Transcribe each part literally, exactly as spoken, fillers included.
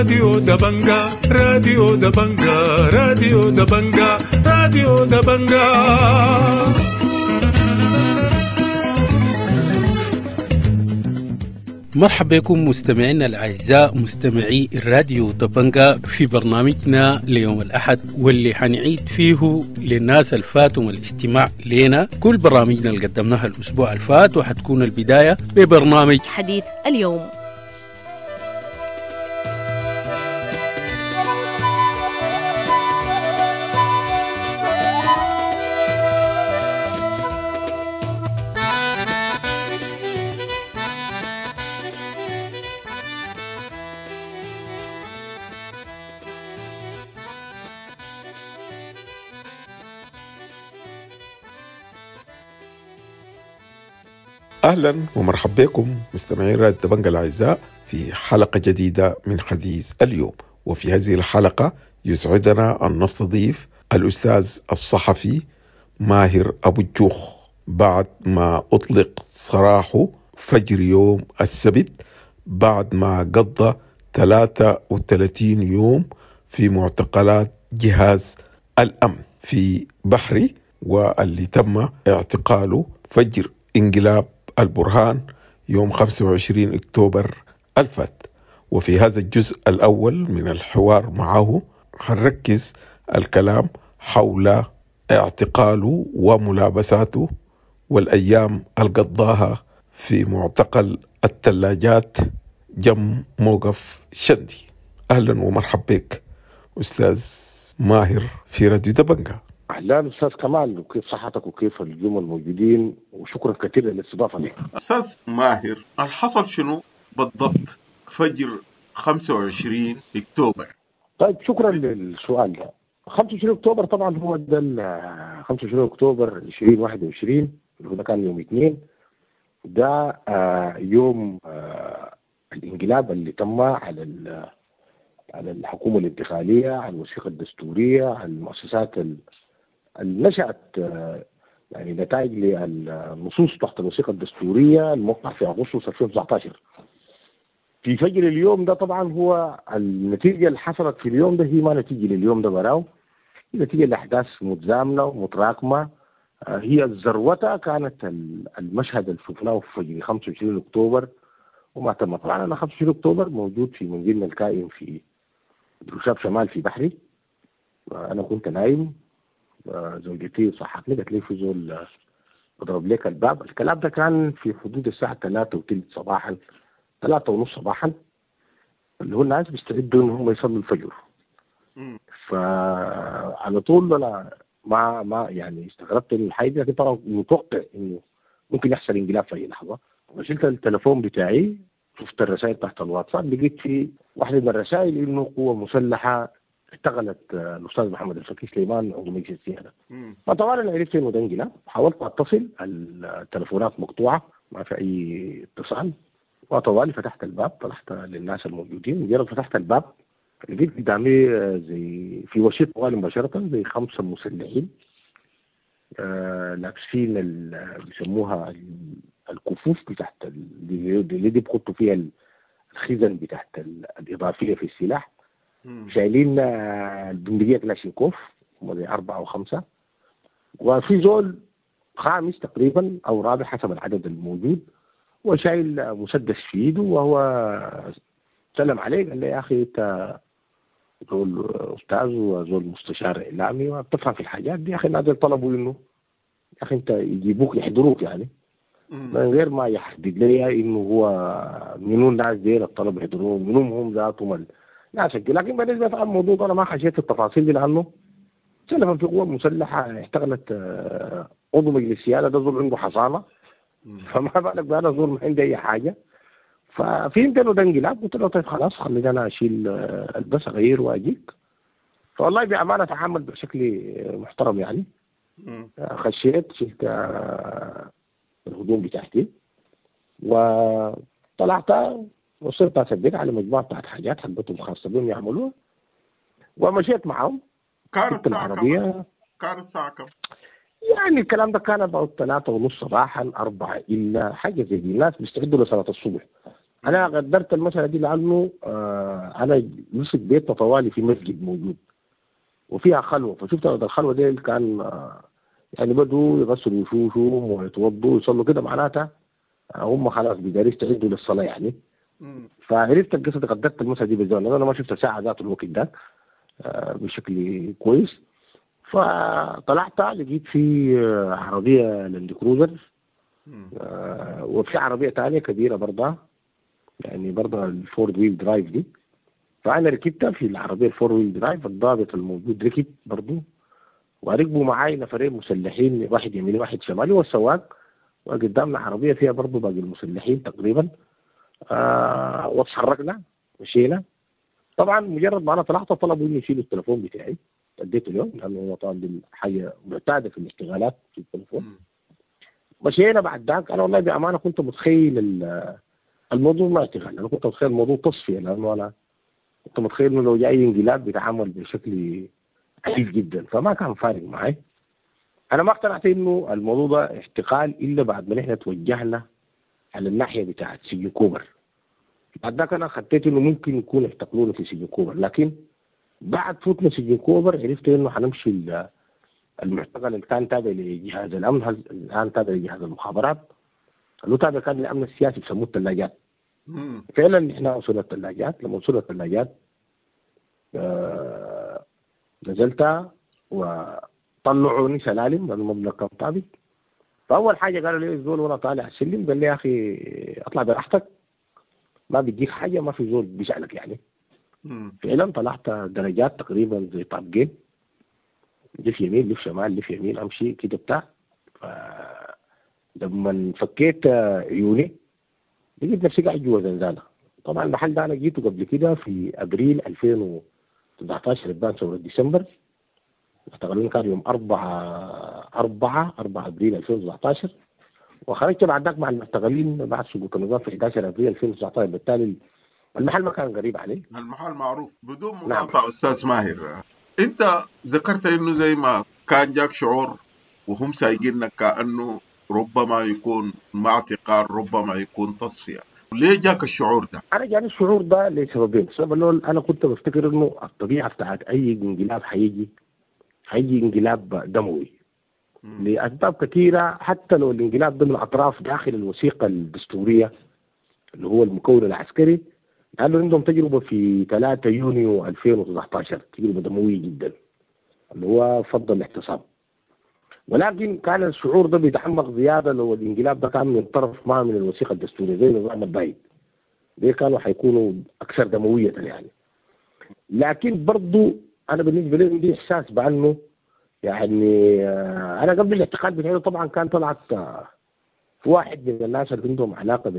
راديو دبنجا راديو دبنجا راديو دبنجا راديو دبنجا. مرحبا بكم مستمعينا الأعزاء مستمعي الراديو دبنجا في برنامجنا ليوم الأحد، واللي حنعيد فيه للناس الفاتهم الاستماع لنا كل برامجنا اللي قدمناها الأسبوع الفات، وحتكون البداية ببرنامج حديث اليوم. أهلا ومرحبا بكم مستمعين راديو دبنجا الأعزاء في حلقة جديدة من حديث اليوم. وفي هذه الحلقة يسعدنا أن نستضيف الأستاذ الصحفي ماهر أبو الجوخ بعد ما أطلق سراحه فجر يوم السبت بعد ما قضى ثلاثة وثلاثين يوم في معتقلات جهاز الأمن في بحري، واللي تم اعتقاله فجر انقلاب البرهان يوم خمسة وعشرين أكتوبر الفات. وفي هذا الجزء الأول من الحوار معه هنركز الكلام حول اعتقاله وملابساته والأيام القضاها في معتقل الثلاجات جم موقف شندي. أهلا ومرحبا بك أستاذ ماهر في راديو دبنجا. أهلا أستاذ كمال، وكيف صحتك وكيف اليوم الموجودين، وشكرا كثير للاستضافة لي. أستاذ ماهر، الحصل شنو بالضبط فجر خمسة وعشرين أكتوبر؟ طيب شكرا للسؤال ده. خمسة وعشرين أكتوبر طبعا هو ده خمسة وعشرين أكتوبر ألفين وواحد وعشرين اللي هو كان يوم اثنين، ده آه يوم آه الانقلاب اللي تم على على الحكومة الانتقالية، على الوثيقة الدستورية، على المؤسسات اللي نشأت يعني نتائج للنصوص تحت الوثيقة الدستورية الموقع في أغسطس ألفين وتسعة عشر. في فجر اليوم ده طبعا هو النتيجة اللي حصلت في اليوم ده هي ما نتيجة لليوم ده براو، هي نتيجة لأحداث متزامنة ومتراكمة. هي الذروة كانت المشهد اللي شفناه في فجر خمسة وعشرين أكتوبر وما تم. طبعا أنا خمسة وعشرين أكتوبر موجود في منزلنا الكائن في درشاب شمال في بحري، أنا كنت نايم، زوجتي صحتني قالت لي في زول اضرب لك الباب. الكلام ده كان في حدود الساعة ثلاثة وثلث صباحا، ثلاثة ونص صباحا، اللي هو الناس بيستعدوا ان هم يصلوا الفجر. فعلى طول انا ما ما يعني استغربت من الحاجة، لكن طبعا متوقع انه ممكن يحصل انقلاب في اي لحظة. وشلت التليفون بتاعي، شفت الرسائل تحت الواتساب، لقيت في واحدة من الرسائل انه قوة مسلحة اشتغلت الاستاذ محمد الفقيه سليمان عضو مجلس السيادة. فطبعا انا عرفت انه ده انقلاب، حاولت اتصل، التليفونات مقطوعه ما في اي اتصال، وطوالي فتحت الباب، طلعت للناس الموجودين. مجرد فتحت الباب لقيت قدامي زي في وشي طوالي مباشره زي خمسه مسلحين آه لابسين اللي بيسموها الكفوف بتاعت اللي دي بيحطوا فيها الخزن بتاعت الاضافيه في السلاح، شايلين البندقية كلاشينكوف هم زي أربعة أو خمسة، وفي زول خامس تقريبا أو رابع حسب العدد الموجود، وشايل مسدس في ايده، وهو سلم عليه قال لي يا أخي أنت زول أستاذ وزول مستشار إعلامي وبتفهم في الحاجات دي، يا أخي نازل طلبوا إنه يا أخي أنت يجيبوك يحضروك يعني من غير ما يحدد لي إنه هو منو الناس دي الطلب يحضروه منو هم ذاتهم لا شك. لكن بالنسبة للموضوع الموضوع أنا ما خشيت التفاصيل دي، لأنه سلفا في قوة مسلحة اشتغلت عضو مجلس السيادة، ده زول عنده حصانة، فما بالك بأنا زول ما عندي أي حاجة. ففهمت إنه ده انقلاب، قلت له طيب خلاص خليني أنا أشيل البس أغير وأجيك. فوالله بأمانة تعامل بشكل محترم يعني. خشيت شلت الهدوم بتاعتي وطلعت وصرت أسبق على مجموعة بتاعت حاجات حقتهم خاصة بهم يعملوها، ومشيت معهم. كانت الساعة كم؟ كانت الساعة كم؟ يعني الكلام ده كان بعد ثلاثة ونص صباحا، أربعة إلا حاجة زي دي. الناس بيستعدوا لصلاة الصبح، انا قدرت المساله دي لانه آه انا مسك بيتنا طوالي في مسجد موجود وفيها خلوه، فشفت الخلوه دي كان آه يعني بدوا يغسلوا وشوشهم ويتوضوا ويصلوا كده، معناتها هم خلاص بيقدروا يستعدوا للصلاه يعني. فعرفت القصه، قدرت المساله دي بالزمن لأن انا ما شفت ساعه ذات الوقت ده آه بشكل كويس. فطلعت لقيت في آه عربيه لاند كروزر آه وفي عربيه ثانيه كبيره برضه، يعني برضه الفور ويل درايف دي. فانا ركبتها في العربيه الفور ويل درايف، الضابط الموجود ركب برضه، وركبوا معاي نفرين مسلحين، واحد يميني واحد شمالي والسواق، وقدامنا عربيه فيها برضه باقي المسلحين تقريبا. آه وتحركنا مشينا. طبعا مجرد ما انا طلعت طلبوا اني اشيل التليفون بتاعي، اديته اليوم لانه هو طبعا حاجه معتاده في الاشتغالات في التليفون. مشينا بعد ذاك. انا والله بامانه كنت متخيل الموضوع ما اشتغال، انا كنت متخيل الموضوع تصفيه، لانه انا كنت متخيل انه لو جاي انقلاب بيتعامل بشكل عنيف جدا، فما كان فارق معي. انا ما اقتنعت انه الموضوع ده احتقال الا بعد ما نحن توجهنا على الناحيه بتاعت سجن كوبر. بعد ذاك انا خطيت انه ممكن يكون احتقلونا في سجن كوبر، لكن بعد فوتنا سجن كوبر عرفت انه حنمشي المعتقل اللي كان تابع لجهاز الامن، الان تابع لجهاز المخابرات، اللي تابع كان للامن السياسي بسموه الثلاجات. فعلا احنا وصلنا الثلاجات. لما وصلنا الثلاجات آه نزلت وطلعوني سلالم لانه المبنى كان طابق. فاول حاجه قالوا لي الزول وانا طالع السلم قال لي يا اخي اطلع براحتك، ما بيديك حاجه، ما في زول بيسالك يعني. فعلا طلعت درجات تقريبا زي طابقين، لف يمين لف شمال لف يمين امشي كده بتاع. لما فكيت عيوني لقيت نفسي قاعد جوا زنزانه. طبعا المحل ده انا جيته قبل كده في ابريل ألفين وسبعطعش، ربان ثوره ديسمبر. اشتغلوني كان يوم أربعة أربعة أربعة أبريل ألفين وسبعطعش، وخرجت بعد ذاك مع المشتغلين بعد سقوط النظام في حداشر أبريل ألفين وتسعطعش. بالتالي المحل ما كان غريب عليه، المحل معروف. بدون مقاطعة. نعم. أستاذ ماهر، أنت ذكرت إنه زي ما كان جاك شعور وهم سايقينك كأنه ربما يكون مع اعتقال، ربما يكون تصفية، ليه جاك الشعور ده؟ أنا جاني الشعور ده لسببين. السبب الأول أنا كنت بفتكر إنه الطبيعة بتاعت أي انقلاب حيجي حيجي انقلاب دموي م. لأسباب كثيرة، حتى لو الانقلاب ضمن أطراف داخل الوثيقة الدستورية اللي هو المكون العسكري. قالوا عندهم تجربة في ثلاثة يونيو ألفين وتسعطعش، تجربة دموية جدا اللي هو فض الاعتصام. ولكن كان الشعور ده بيتعمق زيادة لو الانقلاب ده كان من طرف ما من الوثيقة الدستورية زي نظام البايد، دي كانوا حيكونوا أكثر دموية يعني. لكن برضو أنا بالنسبة لي عندي إحساس بأنه يعني أنا قبل الاعتقال بتاعي طبعا كان طلعت في واحد من الناس اللي عندهم علاقة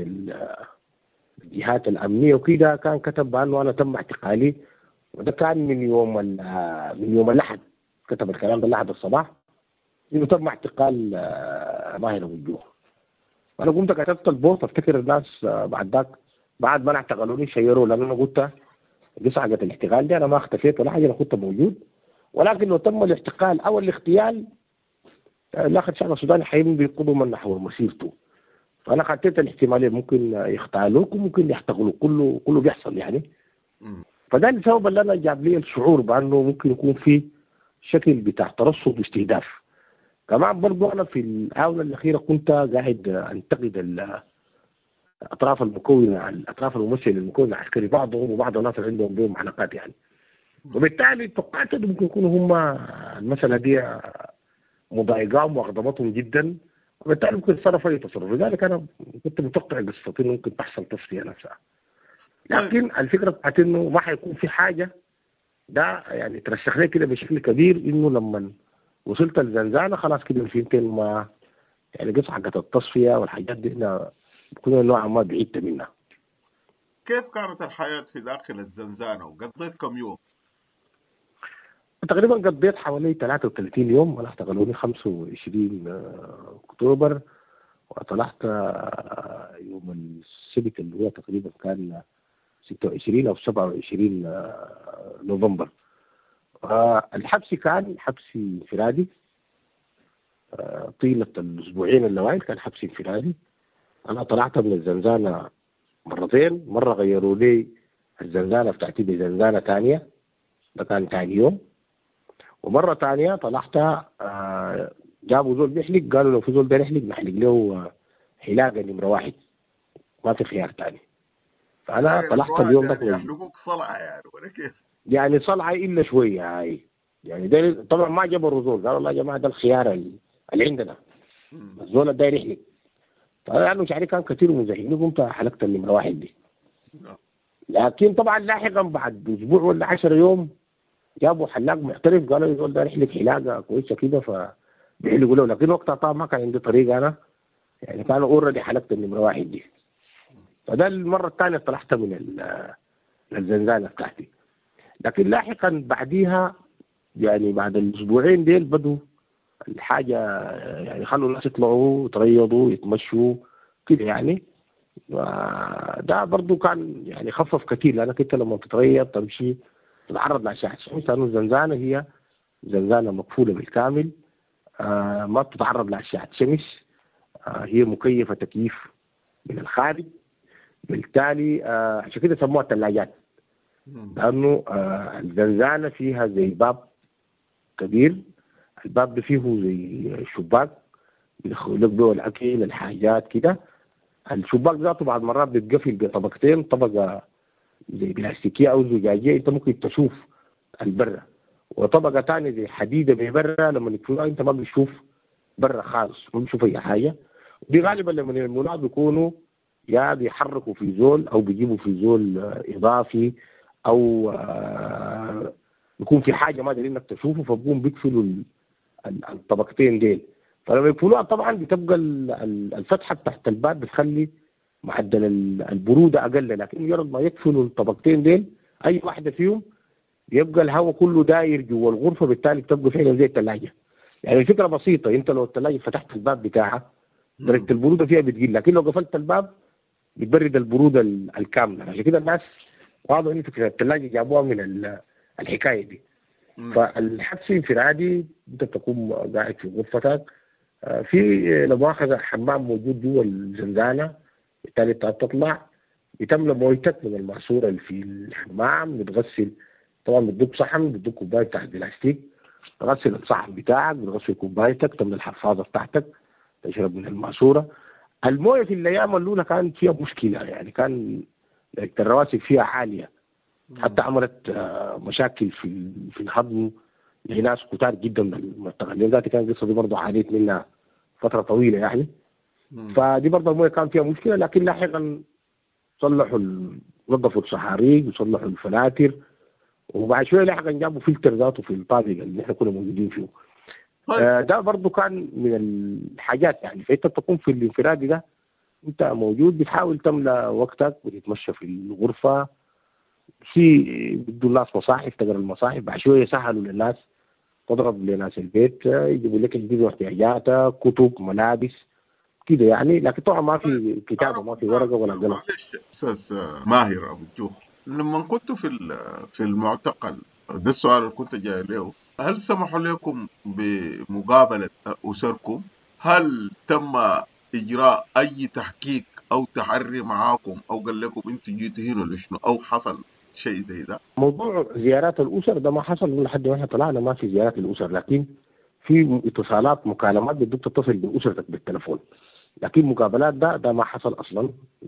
بالجهات الأمنية وكده، كان كتب بأنه أنا تم اعتقالي، وده كان من يوم من يوم الأحد، كتب الكلام ده الأحد الصباح إنه تم اعتقال ماهر أبو الجوه. أنا قمت كتبت البوست، أفتكر الناس بعد ذاك بعد ما اعتقلوني شيروا، لأن أنا قلت قصة حاجة الاحتقال دي أنا ما اختفيت ولا حاجة، أنا كنت موجود. ولكن لو تم الاحتقال أو الاغتيال الأخ الشعب السوداني حيمضي قدما نحو مسيرته. فأنا خطيت الاحتمالين، ممكن يختالوك وممكن يحتقلوك، كله كله بيحصل يعني. فده السبب اللي أنا جاب لي الشعور بأنه ممكن يكون في شكل بتاع ترصد واستهداف. كمان برضو أنا في الآونة الأخيرة كنت قاعد أنتقد الأطراف المكونة الأطراف الممثلة للمكون العسكري، بعضهم وبعض الناس اللي عندهم بهم علاقات يعني. وبالتالي توقعت انه ممكن يكونوا هم المسألة دي مضايقاهم واغضبتهم جدا، وبالتالي ممكن يتصرفوا اي تصرف. لذلك انا كنت متوقع قصة انه ممكن تحصل تصفية نفسها. لكن الفكرة بتاعت انه ما حيكون في حاجة ده يعني ترشح لي كده بشكل كبير، انه لما وصلت الزنزانة خلاص كده فهمت ما يعني قصة حقت التصفية والحاجات دي احنا كنا نوعا ما بعيدت منها. كيف كانت الحياة في داخل الزنزانة وقضيت كم يوم؟ تقريبا قضيت حوالي ثلاثة وثلاثين يوم. انا اشتغلوني خمسة وعشرين اكتوبر، وطلعت يوم السبت اللي هو تقريبا كان ستة وعشرين او سبعة وعشرين نوفمبر. الحبس كان حبس انفرادي طيلة الاسبوعين الاوائل، كان حبس انفرادي. انا طلعت من الزنزانة مرتين. مرة غيروا لي الزنزانة بتاعتي بزنزانة تانية، ده كان تاني يوم. ومرة تانية طلعت آه جابوا زول بيحلق، قالوا لو في زول ده يحلق نحلق له حلاقة نمرة واحد، ما في خيار تاني. فأنا طلعت اليوم ده يعني يحلقوك صلعة يعني ولا كيف؟ يعني صلعة إلا شوية هاي يعني. ده طبعا ما جبروا زول، قالوا والله يا جماعة ده الخيار اللي عندنا، الزول ده داير يحلق. فيعني شعري كان كثير ومزعجني، قمت حلقت النمرة واحد دي. لكن طبعا لاحقا بعد أسبوع ولا عشرة يوم جابوا حلاق محترف، قالوا الزول ده يحلق حلاقة كويسة كده فبيحلقوا له. لكن وقتها طبعا ما كان عندي طريقة أنا، يعني كانوا اوريدي حلقت النمرة واحد دي. فده المرة الثانية طلعت من الزنزانة بتاعتي. لكن لاحقا بعديها يعني بعد الأسبوعين ديل بدوا الحاجة يعني خلوا الناس يطلعوا يتريضوا يتمشوا كده يعني. ده برضو كان يعني خفف كتير، لأنك أنت لما تتريض تمشي تتعرض لأشعة الشمس، لأنه الزنزانة هي زنزانة مقفولة بالكامل، آه ما بتتعرض لأشعة الشمس، آه هي مكيفة تكييف من الخارج. بالتالي آه عشان كده سموها الثلاجات، لأنه آه الزنزانة فيها زي باب كبير، الباب ده فيه زي شباك بيدخلوا به الأكل الحاجات كده. الشباك ذاته بعض مرات بيتقفل بطبقتين، طبقة زي بلاستيكية أو زجاجية أنت ممكن تشوف البرة، وطبقة تانية زي حديدة ببرة لما يكونوا أنت ما بتشوف برة خالص، ما بتشوف أي حاجة. دي غالبا لما المولات بيكونوا يا بيحركوا في زول أو بيجيبوا في زول إضافي أو آه بيكون في حاجة ما دارين إنك تشوفه، فبقوم بيقفلوا الطبقتين ديل. فلما يقفلوها طبعا بتبقى الفتحة تحت الباب بتخلي معدل البرودة أقل، لكن مجرد ما يقفلوا الطبقتين ديل أي واحدة فيهم يبقى الهواء كله داير جوا الغرفة، بالتالي بتبقى فعلا زي الثلاجة. يعني الفكرة بسيطة، أنت لو الثلاجة فتحت الباب بتاعها درجة البرودة فيها بتقل، لكن لو قفلت الباب بتبرد البرودة الكاملة. عشان كده الناس واضح إن فكرة الثلاجة جابوها من الحكاية دي. فالحبس انفرادي انت تكون قاعد في غرفتك، في لمؤاخذة حمام موجود جوا الزنزانة، بالتالي انت تطلع بتملى مويتك من الماسورة اللي في الحمام، بتغسل طبعا بتدوك صحن بتدوك كوباية تحت بلاستيك، تغسل الصحن بتاعك، بتغسل كوبايتك، تملى الحفاظة بتاعتك، تشرب من الماسورة. المويه في الأيام الأولى كانت فيها مشكلة، يعني كان الرواسب فيها عالية، حتى عملت مشاكل في في الهضم لناس كتار جدا من المستغلين. ذاتي كان القصه دي برضه عانيت منها فتره طويله يعني. فدي برضه المويه كان فيها مشكله، لكن لاحقا صلحوا نظفوا الصحاريق وصلحوا الفلاتر، وبعد شويه لاحقا جابوا فلتر ذاته في الطابق اللي احنا كنا موجودين فيه. طيب. آه ده برضه كان من الحاجات يعني. فانت تكون في الانفرادي ده انت موجود بتحاول تملى وقتك وتتمشى في الغرفه، في بدوا الناس مصاحف تقرا المصاحف، بعد شويه سهلوا للناس تضرب لناس البيت يجيبوا لك يجيبوا احتياجاتك كتب ملابس كده يعني. لكن طبعا ما في كتابه ما في ورقه ولا قلم. معلش استاذ ماهر ابو الجوخ، لما كنتوا في في المعتقل ده السؤال اللي كنت جاي له، هل سمحوا لكم بمقابله اسركم؟ هل تم اجراء اي تحقيق او تحري معاكم او قال لكم انتوا جيتوا هنا لشنو او حصل شيء زي ده؟ موضوع زيارات الاسر ده ما حصل من لحد ما احنا طلعنا، ما في زيارات الاسر، لكن في اتصالات مكالمات بدك تتصل باسرتك بالتليفون، لكن مقابلات ده ده ما حصل اصلا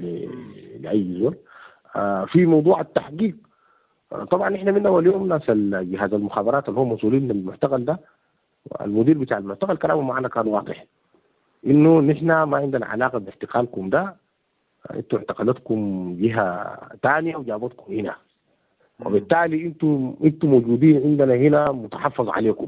لاي زول. آه في موضوع التحقيق، آه طبعا احنا من اول يوم ناس جهاز المخابرات اللي هم مسؤولين للمعتقل ده، المدير بتاع المعتقل كلامه معنا كان واضح انه نحن ما عندنا علاقه باعتقالكم ده، انتوا اعتقلتكم جهه ثانيه وجابتكم هنا، وبالتالي انتوا انتوا موجودين عندنا هنا متحفظ عليكم.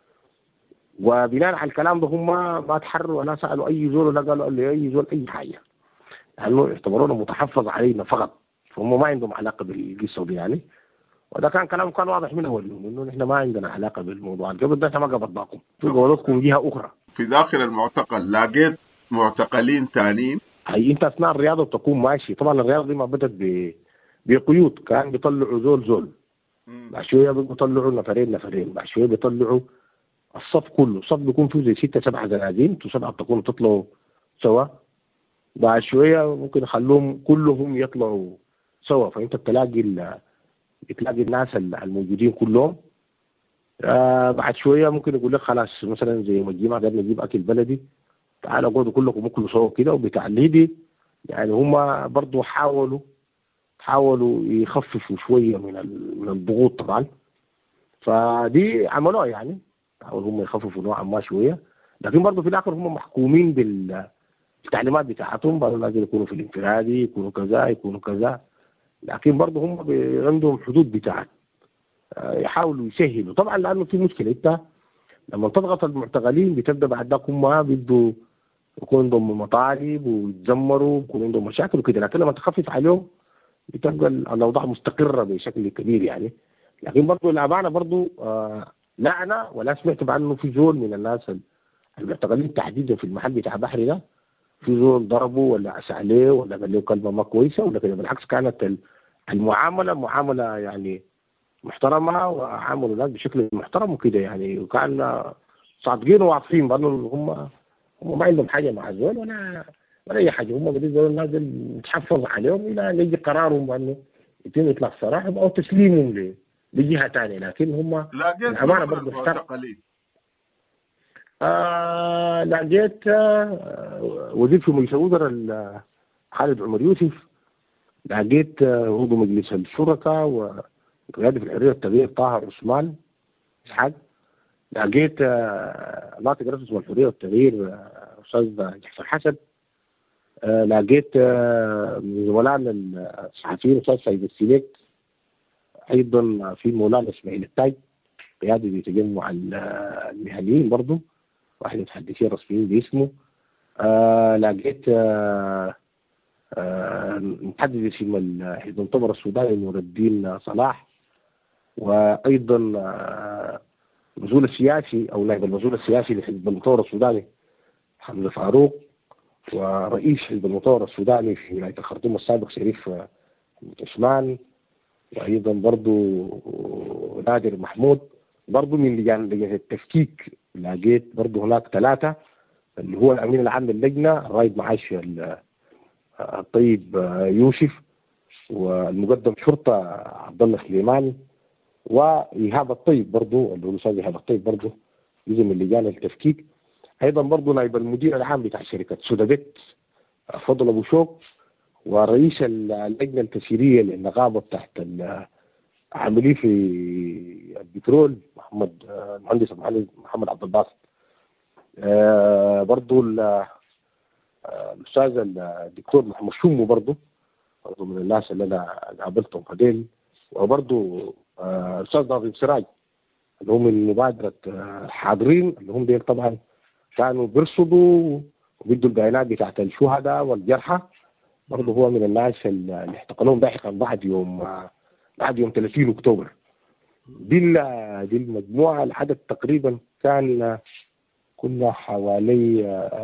وبناء على الكلام ده هم ما تحروا ولا سالوا اي زول ولا قالوا لاي زول اي حاجه، لانه اعتبرونا متحفظ علينا فقط، فهم ما عندهم علاقه بالقصه دي يعني. وده كان كلام كان واضح من اول يوم انه نحن ما عندنا علاقه بالموضوع، قبل ده احنا ما قبضناكم، قبضتكم جهه اخرى. في داخل المعتقل لقيت معتقلين ثانيين؟ هي انت اثناء الرياضه بتكون ماشي، طبعا الرياضه دي ما بدت ب بقيود، كان بيطلعوا زول زول، بعد شويه بيطلعوا نفرين نفرين، بعد شويه بيطلعوا الصف كله، الصف بيكون فيه زي ستة سبعة زنازين، انتوا سبعة بتكونوا تطلعوا سوا بعد شويه ممكن يخلوهم كلهم يطلعوا سوا، فانت بتلاقي ال... بتلاقي الناس الموجودين كلهم. آه بعد شويه ممكن يقول لك خلاص مثلا زي ما الجماعه قبل نجيب اكل بلدي، تعالوا قعدوا كلكم اكلوا سوا كده وبتعليدي. يعني هم برضو حاولوا حاولوا يخففوا شويه من من الضغوط طبعا، فدي عملوها يعني، حاولوا هم يخففوا نوعا ما شويه، لكن برضو في الاخر هم محكومين بالتعليمات بتاعتهم، برضو لازم يكونوا في الانفرادي، يكونوا كذا يكونوا كذا، لكن برضو هم عندهم حدود بتاعت يحاولوا يسهلوا طبعا، لانه في مشكله انت لما تضغط المعتقلين بتبدا بعد ذاك هم بيبدوا يكون عندهم مطالب ويتذمروا ويكون عندهم مشاكل وكده، لكن لما تخفف عليهم بتبقى الاوضاع مستقره بشكل كبير يعني. لكن برضه الامانه برضه آه لا انا ولا سمعت بانه في زول من الناس المعتقلين تحديدا في المحل بتاع بحري ده في زول ضربه ولا عسى عليه ولا قال له كلمه ما كويسه ولا كده، بالعكس كانت المعامله معامله يعني محترمه وعاملوا الناس بشكل محترم وكده يعني، وكان صادقين وواضحين بانه هم هم ما عندهم حاجه مع الزول ولا ولا اي حاجه، هم بالنسبه لهم لازم نتحفظ عليهم الى يجي قرارهم بانه يتم اطلاق سراحهم او تسليمهم لجهه ثانيه، لكن هم الامانه برضه معتقلين. آه لقيت آه وزير في مجلس الوزراء خالد عمر يوسف، لقيت آه عضو مجلس الشرطه وقيادة في الحريه والتغيير طاهر عثمان اسحاق، لقيت آه ناطق رئيس الحريه والتغيير آه استاذ جعفر حسن، آه لقيت آه من زملائنا الصحفيين استاذ سيد السليك، ايضا في مولانا اسماعيل التاج قيادي بتجمع المهنيين برضه واحد من المتحدثين الرسميين باسمه، آه لقيت آه آه محدث اسم حزب المؤتمر السوداني نور الدين صلاح، وايضا آه المسؤول السياسي او نائب المسؤول السياسي لحزب المؤتمر السوداني حمزه فاروق، ورئيس حزب المؤتمر السوداني في ولايه الخرطوم السابق شريف عثمان، وايضا برضو نادر محمود، برضو من لجان لجنه التفكيك لقيت برضو هناك ثلاثه، اللي هو الامين العام للجنه الرائد معاش الطيب يوسف، والمقدم شرطه عبد الله سليمان، وايهاب الطيب برضو اللي هو الاستاذ ايهاب الطيب برضو جزء من لجان التفكيك، ايضا برضو نائب المدير العام بتاع شركه سودابيت فضل ابو شوق، ورئيس اللجنه التسييريه للنقابه تحت العاملين في البترول محمد المهندس محمد عبد الباسط، آه برضو الاستاذ الدكتور محمد شومو برضو برضو من الناس اللي انا قابلتهم هذيل، وبرضو الاستاذ آه ناظم سراج اللي هم من مبادره الحاضرين اللي هم ديل طبعا كانوا بيرصدوا وبيدوا البيانات بتاعت الشهداء والجرحى، برضه هو من الناس اللي احتقلوهم لاحقا بعد يوم بعد يوم ثلاثين اكتوبر. دي دي المجموعه العدد تقريبا كان كنا حوالي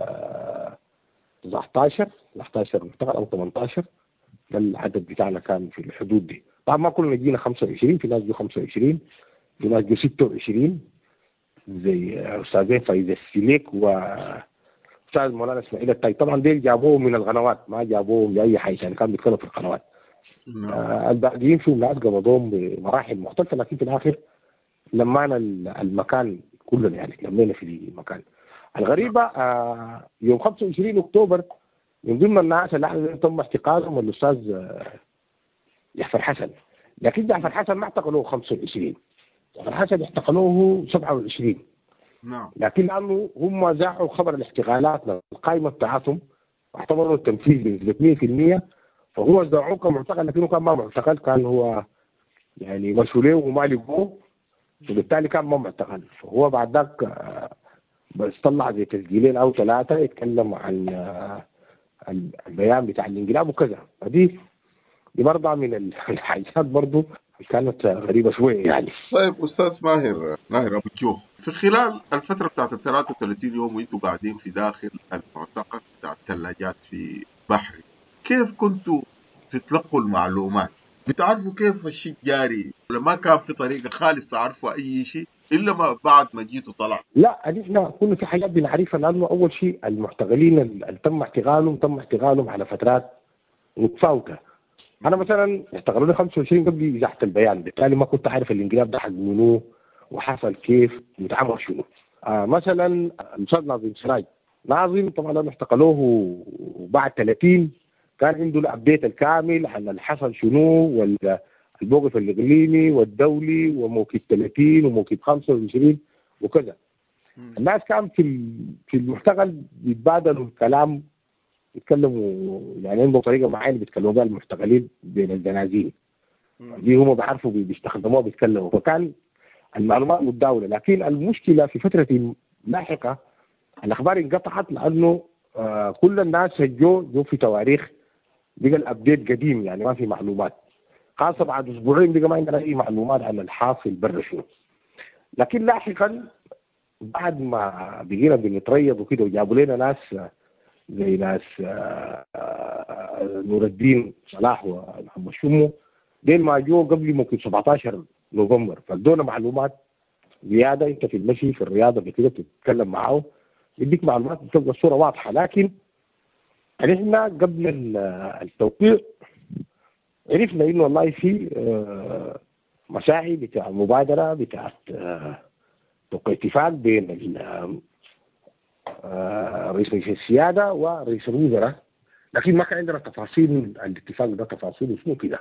تسعة عشر معتقل او ثمانية عشر، ده العدد بتاعنا كان في الحدود دي. طبعا ما كلنا جينا خمسة وعشرين، في ناس جو خمسة وعشرين، في ناس جو ستة وعشرين زي استاذين فايز السليك و استاذ مولانا اسماعيل التاج، طبعا ديل جابوهم من القنوات ما جابوهم لاي حاجه يعني، كان بيتكلموا في القنوات. آه الباقيين فيهم ناس قبضوهم بمراحل مختلفه، لكن في الاخر لمانا المكان كلنا يعني لمينا في المكان. الغريبه آه يوم خمسة وعشرين اكتوبر من ضمن الناس اللي تم اعتقالهم الاستاذ جعفر حسن، لكن جعفر حسن ما اعتقلوه خمسة وعشرين، جعفر حسن اعتقلوه سبعة وعشرين. نعم. لكن لانه هم زاعوا خبر الاحتقالات القائمه بتاعتهم واعتبروا التنفيذ بنسبه مية في المية، فهو زاعوه كمعتقل لكنه كان ما معتقل، كان هو يعني مسؤوليه وما لقوه، وبالتالي كان ما معتقل. فهو بعد ذاك بس طلع زي تسجيلين او ثلاثه يتكلم عن البيان بتاع الانقلاب وكذا، فدي دي برضه من الحاجات برضه كانت غريبه شويه يعني. طيب استاذ ماهر ماهر ابو جو، في خلال الفتره بتاعت ال ثلاثة وثلاثين يوم وانتم قاعدين في داخل المعتقل بتاع الثلاجات في بحري، كيف كنتوا تتلقوا المعلومات؟ بتعرفوا كيف الشيء جاري؟ ولا ما كان في طريقه خالص تعرفوا اي شيء؟ الا ما بعد ما جيتوا طلع؟ لا، احنا كنا في حاجات بنعرفها، لانه اول شيء المحتغلين اللي تم اعتقالهم تم اعتقالهم على فترات متفاوته. انا مثلا اعتقلوني خمسة وعشرين قبل ازاحه البيان، بالتالي ما كنت عارف الانقلاب ده حق منو وحصل كيف وتعمل شنو. آه مثلا الاستاذ ناظم سراج، ناظم طبعا لما اعتقلوه بعد ثلاثين كان عنده الابديت الكامل عن اللي حصل شنو، والموقف الاقليمي والدولي وموكب ثلاثين وموكب خمسة وعشرين وكذا. الناس كان في في المحتقل بيتبادلوا الكلام، يتكلموا يعني عندهم طريقه معينه بيتكلموا بها المحتقلين بين الزنازين دي، هم بيعرفوا بيستخدموها بيتكلموا، فكان المعلومات متداوله. لكن المشكله في فتره لاحقه الاخبار انقطعت، لانه آه كل الناس جو جو في تواريخ بقى الابديت قديم، يعني ما في معلومات، خاصه بعد اسبوعين بقى ما عندنا اي معلومات عن الحاصل برا شنو. لكن لاحقا بعد ما بقينا بنتريض وكده وجابوا لنا ناس زي ناس نور الدين صلاح ومحمد شمو، ديل ما جو قبل ممكن سبعة عشر نوفمبر، فادونا معلومات زياده. انت في المشي في الرياضه بكده بتتكلم معه يديك معلومات بتبقى الصوره واضحه. لكن عرفنا قبل التوقيع، عرفنا انه والله في مساعي بتاع مبادره بتاعت اتفاق بين رئيس مجلس السياده ورئيس الوزراء، لكن ما كان عندنا تفاصيل الاتفاق ده، تفاصيل اسمه كده.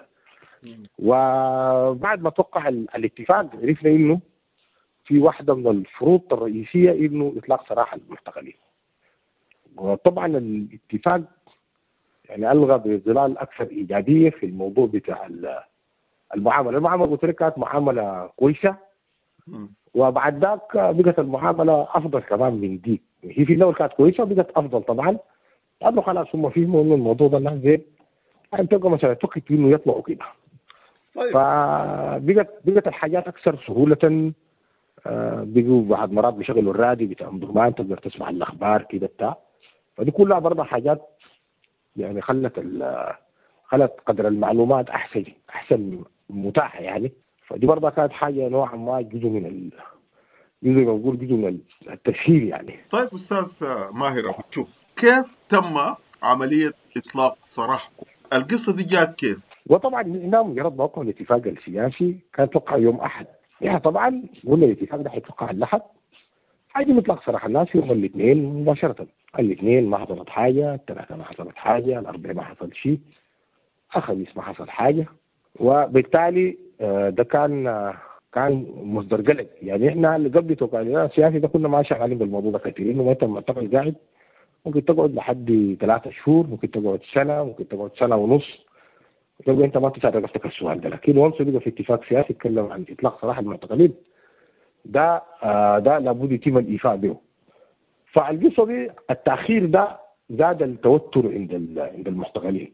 وبعد ما توقع الاتفاق عرفنا انه في واحده من الشروط الرئيسيه انه اطلاق سراح المحتقلين. وطبعا الاتفاق يعني الغى بظلال اكثر ايجابيه في الموضوع بتاع المعامله. المعامله قلت لك كانت معامله كويسه، وبعد ذاك بقت المعامله افضل كمان من دي. هي في الاول كانت كويسه وبقت افضل طبعا، لانه خلاص هم فهموا انه الموضوع ده الناس زي يعني تبقى مثلا توقيت انه يطلعوا كده. طيب. فبقت بقت الحاجات اكثر سهوله. آه بقوا بعد مرات بيشغلوا الراديو بتاع ضمان تقدر تسمع الاخبار كده بتاع، فدي كلها برضه حاجات يعني خلت خلت قدر المعلومات احسن احسن متاحه يعني. فدي برضه كانت حاجه نوعا ما جزء من ال... جزء بقول جزء من التسهيل يعني. طيب استاذ ماهر، شوف كيف تم عمليه اطلاق سراحكم؟ القصه دي جات كيف؟ وطبعا هنا مجرد موقع الاتفاق السياسي كان توقع يوم احد، يعني طبعا قلنا الاتفاق ده حيتوقع الاحد، حاجه اطلاق سراح الناس يوم الاثنين مباشره. الاثنين ما حصلت حاجه، الثلاثه ما حصلت حاجه، الاربعاء ما حصل شيء، الخميس ما حصل حاجه. وبالتالي ده كان كان مصدر قلق. يعني احنا اللي قبل توقع الإعلان السياسي ده كنا ما شغالين بالموضوع ده كثير، انه انت معتقل قاعد ممكن تقعد لحد ثلاثة شهور، ممكن تقعد سنه، ممكن تقعد سنه ونص، تبقى انت ما تساعد نفسك السؤال ده. لكن وانس بقى في اتفاق سياسي يتكلم عن اطلاق سراح المعتقلين ده آه ده لابد يتم الايفاء به. فالقصه دي التاخير ده زاد التوتر عند عند المحتقلين،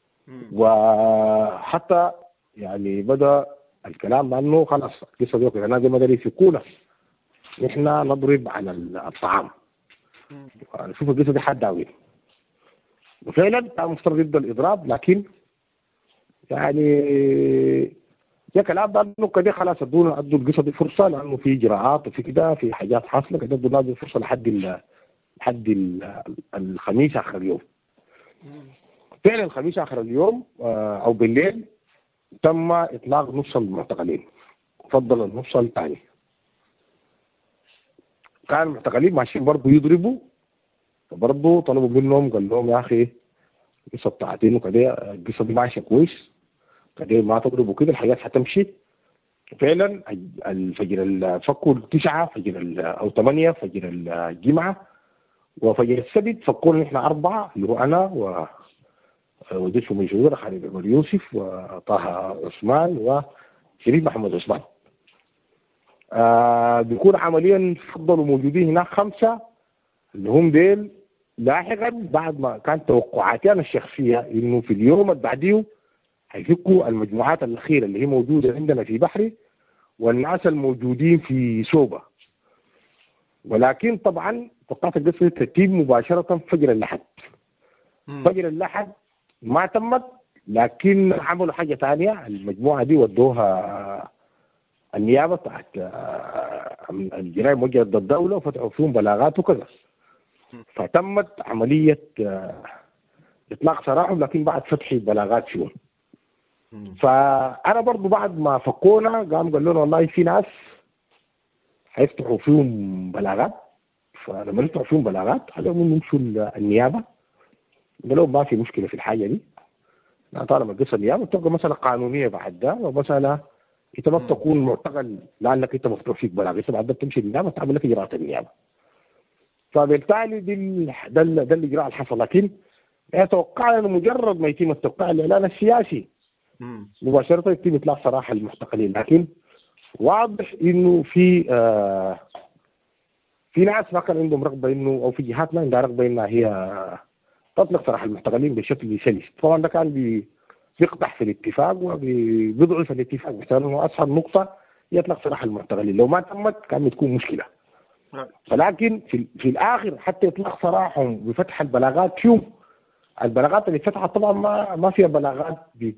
وحتى يعني بدا الكلام انه خلاص القصه دي كده الناس ما قدروا يفكونا، احنا نضرب على الطعام نشوف القصه دي حد داوي. وفعلا كان مفترض يبدا الاضراب، لكن يعني يا كلام ده انه كده خلاص ادونا ادوا القصه دي فرصه، لانه في اجراءات وفي كده في حاجات حاصله كده، ادوا الناس فرصه لحد ال لحد ال الخميس اخر اليوم. فعلا الخميس اخر اليوم او بالليل تم اطلاق نص المعتقلين، فضل النص الثاني. كان المعتقلين ماشيين برضه يضربوا، فبرضه طلبوا منهم قال لهم يا اخي القصه بتاعتين وكده القصه دي ماشيه كويس كده، ما تضربوا كده الحاجات حتمشي. فعلا الفجر فكوا تسعة فجر او ثمانية فجر الجمعه، وفجر السبت فكونا نحن اربعه اللي هو انا و وديش مجهور خالد عمر يوسف وطه عثمان وشريف محمد عثمان. آه بيكون عمليا فضلوا موجودين هناك خمسه اللي هم ديل. لاحقا بعد ما كانت توقعاتي انا الشخصيه انه في اليوم اللي بعديه هيفكوا المجموعات الاخيره اللي هي موجوده عندنا في بحري والناس الموجودين في سوبا، ولكن طبعا توقعت القصه تتم مباشره فجر الاحد. فجر الاحد ما تمت، لكن عملوا حاجه ثانيه، المجموعه دي ودوها النيابه بتاعت الجرائم موجهة ضد الدولة وفتحوا فيهم بلاغات وكذا. فتمت عملية إطلاق سراحهم لكن بعد فتح بلاغات فيهم. فأنا برضو بعد ما فكونا قام قال لنا والله في ناس هيفتحوا فيهم بلاغات، فلما يفتحوا فيهم بلاغات قالوا نمشوا النيابة، قالوا ما في مشكلة في الحاجة دي، طالما قصة النيابة تبقى مسألة قانونية بعد ده، ومسألة انت ما تكون معتقل لانك انت مفتوح فيك بلاغ، انت بعد تمشي النيابه تعمل لك اجراءات النيابه. فبالتالي دي ده ده الاجراء اللي حصل. لكن اتوقع انه مجرد ما يتم التوقيع الاعلان السياسي مباشره يتم اطلاق سراح المعتقلين. لكن واضح انه في آه في ناس ما كان عندهم رغبه انه، او في جهات ما عندها رغبه انها هي تطلق سراح المعتقلين بشكل سلس. طبعا ده كان بي بيقطع في الاتفاق وبيضعف الاتفاق، مثلا انه اسهل نقطه يطلق سراح المعتقلين، لو ما تمت كان بتكون مشكله. ولكن في, في الاخر حتى يطلق سراحهم بفتح البلاغات فيهم، البلاغات اللي فتحت طبعا ما ما فيها بلاغات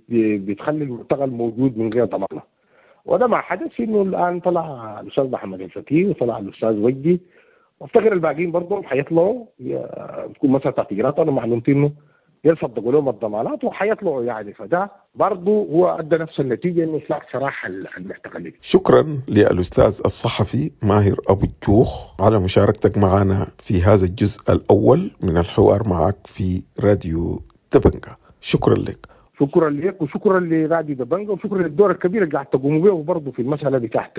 بتخلي المعتقل موجود من غير ضمانه. وده ما حدث، انه الان طلع الاستاذ محمد الفتي وطلع الاستاذ وجدي، وافتكر الباقيين برضه حيطلعوا تكون مساله اعتقالات، انا معلومتي انه يصدقوا لهم الضمانات وحيطلعوا يعني. فده برضه هو ادى نفس النتيجه، انه اطلاق سراح المعتقلين. شكرا للاستاذ الصحفي ماهر ابو الجوخ على مشاركتك معنا في هذا الجزء الاول من الحوار معك في راديو دبنجة. شكرا لك. شكرا لك وشكرا لراديو دبنجة، وشكرا للدور الكبير اللي قاعد تقوموا به برضه في المساله بتاعت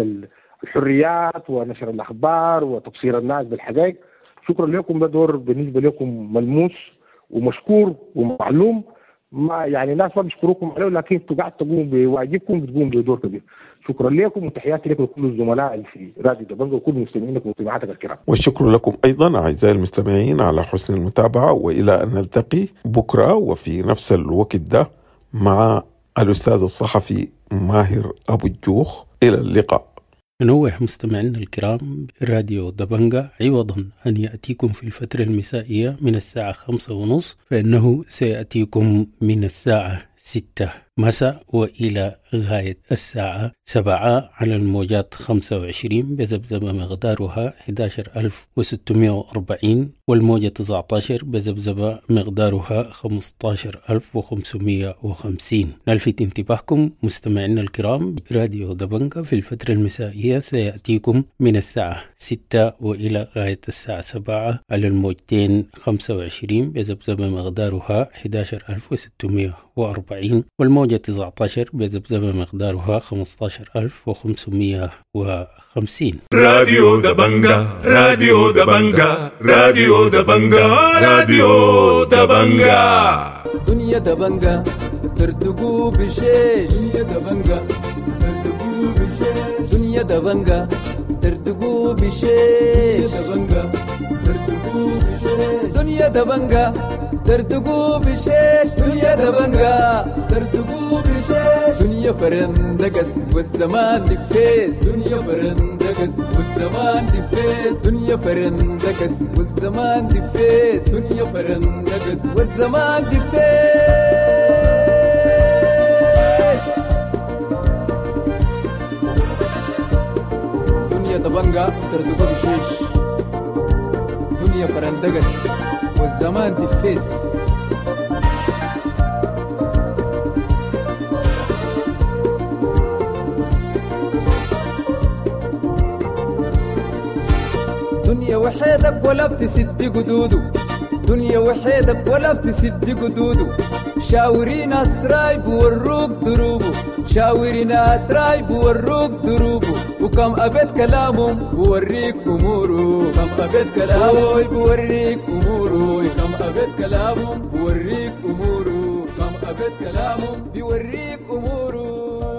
الحريات ونشر الاخبار وتبصير الناس بالحقائق. شكرا لكم، ده دور بالنسبه لكم ملموس ومشكور ومعلوم، ما يعني ناس ما بيشكروكم عليه، لكن انتوا قاعد تقوموا بواجبكم، بتقوموا بدور كبير. شكرا لكم وتحياتي لكم لكل الزملاء اللي في راديو دبنجة وكل مستمعينكم ومستمعاتك الكرام. والشكر لكم ايضا اعزائي المستمعين على حسن المتابعه، والى ان نلتقي بكره وفي نفس الوقت ده مع الاستاذ الصحفي ماهر ابو الجوخ. الى اللقاء. ننوه مستمعينا الكرام، راديو دبنجة عوضا أن يأتيكم في الفترة المسائية من الساعة خمسة ونصف، فإنه سيأتيكم من الساعة ستة مساء وإلى غاية الساعة سبعة على الموجات خمسة وعشرين بذبذبة مقدارها أحد عشر ألف وستمائة وأربعين، والموجة تسعة عشر بذبذبة مقدارها خمسة عشر ألف وخمسمائة وخمسين. نلفت انتباهكم مستمعينا الكرام، راديو دبنجة في الفترة المسائية سيأتيكم من الساعة ستة وإلى غاية الساعة سبعة على الموجتين خمسة وعشرين بذبذبة مقدارها أحد عشر ألف وستمائة وأربعين، والموجة تسعة عشر بذبذبة مقدارها خمسة عشر ألف وخمسمائة وخمسين. راديو دبنجة راديو دبنجة راديو دبنجة راديو دبنجة دنيا دبنجة ترتقو بشيش، دنيا دبنجة ترتقو بشيش، دنيا دبنجة ترتقو بشيش، دبنجة ترتقو بشيش، دنيا دبنجة ترتقو بشيش، دنيا دبنجة ترتقو بشيش، دنيا فرندقس والزمان دفيس، دنيا فرندقس والزمان دفيس، دنيا فرندقس والزمان دفيس، دنيا فرندقس والزمان دفيس. دنيا دبنجة ترتقو بشيش، دنيا فرندقس والزمان دفيس. دنيا وحيدك ولا بتسد قدودو، دنيا وحيدك ولا بتسد قدودو، شاوري ناس رايب وروك دروبو، شاوري ناس رايب وروك دروبو، وكم أبد كلامهم بوريك أمورو، كم أبد كلامهم بوريك أمورو، كم أبد كلامهم بوريك أمورو، كم أبد كلامهم بوريك أمورو.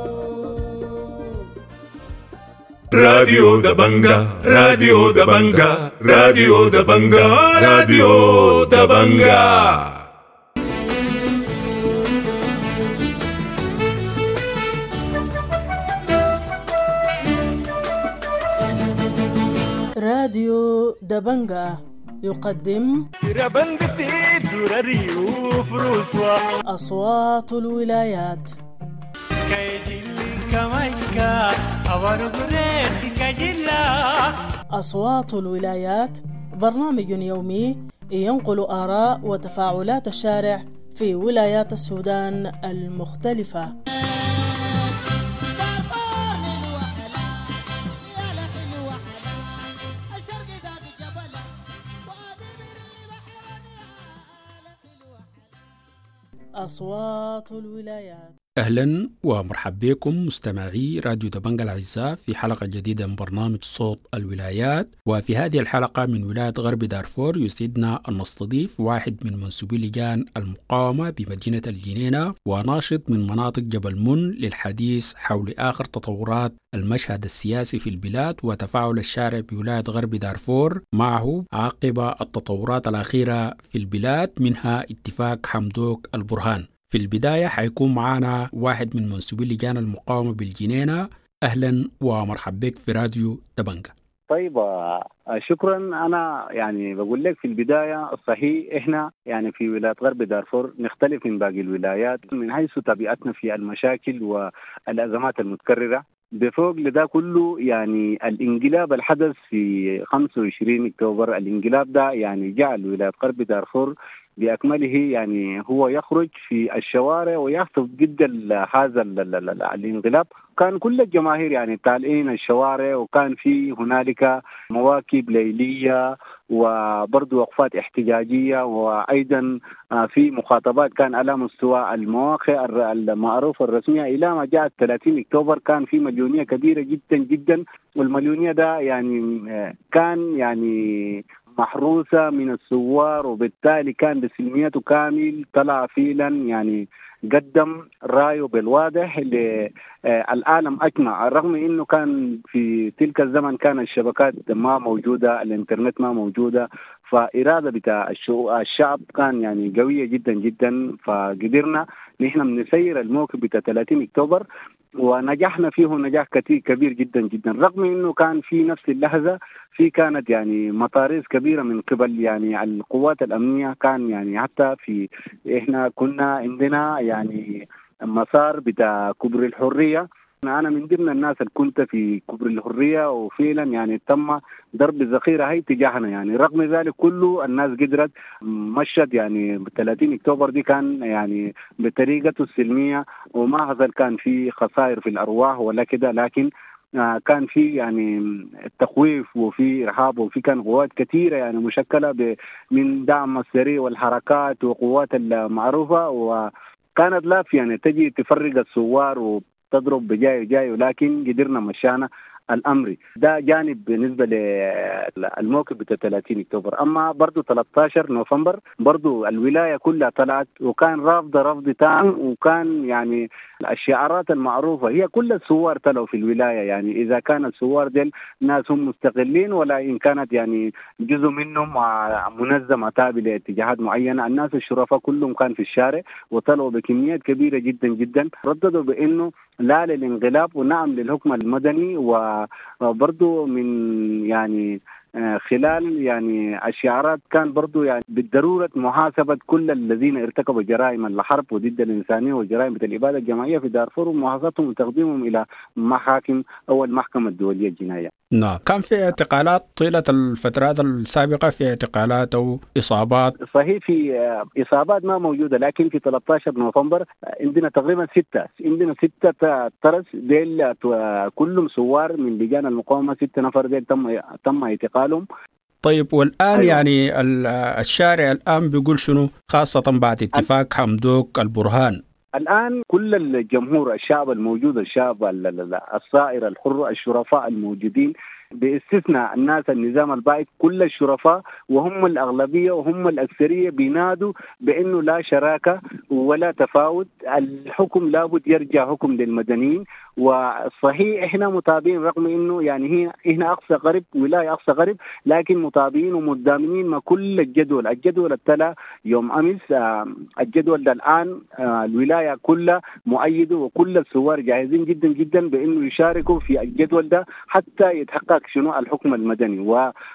راديو دبنجة راديو دبنجة راديو دبنجة راديو دبنجة راديو دبنجة يقدم أصوات الولايات. أصوات الولايات برنامج يومي ينقل آراء وتفاعلات الشارع في ولايات السودان المختلفة. أصوات الولايات. أهلا ومرحبا بكم مستمعي راديو دبنجة الأعزاء في حلقة جديدة من برنامج صوت الولايات. وفي هذه الحلقة من ولاية غرب دارفور يسعدنا أن نستضيف واحد من منسوبي لجان المقاومة بمدينة الجنينة وناشط من مناطق جبل من للحديث حول آخر تطورات المشهد السياسي في البلاد وتفاعل الشارع بولاية غرب دارفور معه عقب التطورات الأخيرة في البلاد منها اتفاق حمدوك البرهان. في البداية حيكون معنا واحد من منسوبي لجان المقاومة بالجنينة. أهلا ومرحبا بك في راديو دبنجة. طيب شكرا. أنا يعني بقول لك في البداية صحيح إحنا يعني في ولاية غرب دارفور نختلف من باقي الولايات من حيث طبيعتنا في المشاكل والأزمات المتكررة. بفوق لده كله يعني الانقلاب الحدث في خمسة وعشرين أكتوبر، الانقلاب ده يعني جعل ولاية غرب دارفور بأكمله يعني هو يخرج في الشوارع ويهتف ضد هذا الانقلاب. كان كل الجماهير يعني تالئين الشوارع، وكان في هنالك مواكب ليلية وبرضو وقفات احتجاجية، وأيضا في مخاطبات كان على مستوى المواقع المعروفة الرسمية. إلى ما جاء ثلاثين أكتوبر كان في مليونية كبيرة جدا جدا، والمليونية ده يعني كان يعني محروسة من الثوار، وبالتالي كان بسلميته كامل طلع فيلا يعني قدم رايه بالواضح للعالم أجمع، رغم أنه كان في تلك الزمن كان الشبكات ما موجودة، الانترنت ما موجودة، فإرادة بتاع الشعب كان يعني قوية جدا جدا. فقدرنا نحن نسير الموقف بتاع ثلاثين أكتوبر ونجحنا فيه نجاح كتير كبير جدا جدا، رغم أنه كان في نفس اللحظة في كانت يعني مطاريز كبيرة من قبل يعني القوات الأمنية. كان يعني حتى في إحنا كنا عندنا يعني مسار بتاع كبر الحرية، أنا من ضمن الناس اللي كنت في كبر الحرية، وفعلا يعني تم ضرب الذخيرة هي تجاهنا. يعني رغم ذلك كله الناس قدرت مشت يعني ثلاثين أكتوبر دي كان يعني بطريقته السلمية، وما حصل كان في خسائر في الأرواح ولا كده، لكن كان في يعني التخويف وفي إرهاب وفي كان قوات كثيرة يعني مشكلة من دعم السريع والحركات وقوات المعروفة، وكانت لافية يعني تجي تفرق الثوار وتضرب بجاي جاي، ولكن قدرنا مشانا الأمري. ده جانب بالنسبة للموقف بتاع ثلاثين أكتوبر. أما برضو ثلاثة عشر نوفمبر برضو الولاية كلها طلعت وكان رافضة رفض تام، وكان يعني الشعارات المعروفة هي كل الثوار طلعوا في الولاية. يعني إذا كان الثوار ديل ناس هم مستقلين ولا إن كانت يعني جزء منهم منظمة تابعة لاتجاهات معينة، الناس الشرفاء كلهم كان في الشارع وطلعوا بكميات كبيرة جدا جدا، رددوا بأنه لا للانقلاب ونعم للحكم المدني. وبرضو من يعني خلال يعني الشعارات كان برضو يعني بالضرورة محاسبة كل الذين ارتكبوا جرائم الحرب وضد الإنسانية والجرائم الإبادة الجماعية في دارفور، ومحاسبتهم وتقديمهم إلى محاكم أو المحكمة الدولية الجنائية. نعم، كان في اعتقالات طيلة الفترات السابقة، في اعتقالات أو إصابات. صحيح في إصابات ما موجودة، لكن في ثلاثة عشر نوفمبر عندنا تقريبا ستة عندنا ستة ترس ديل كلهم ثوار من لجان المقاومة، ستة نفر ديل تم تم اعتقالهم. طيب والآن أيوة. يعني الشارع الآن بيقول شنو، خاصة بعد اتفاق حمدوك البرهان؟ الآن كل الجمهور الشعب الموجود، الشعب الصائر الحر الشرفاء الموجودين باستثناء الناس النظام البائد، كل الشرفاء وهم الأغلبية وهم الأكثرية بينادوا بأنه لا شراكة ولا تفاوت، الحكم لابد يرجع حكم للمدنيين. وصحيح احنا متابعين رغم انه يعني هي هنا اقصى غرب ولايه اقصى غرب، لكن متابعين ومتضامنين مع كل الجدول الجدول التلا يوم امس. آه الجدول ده الان آه الولايه كلها مؤيده، وكل الثوار جاهزين جدا جدا بانه يشاركوا في الجدول ده حتى يتحقق شنو الحكم المدني.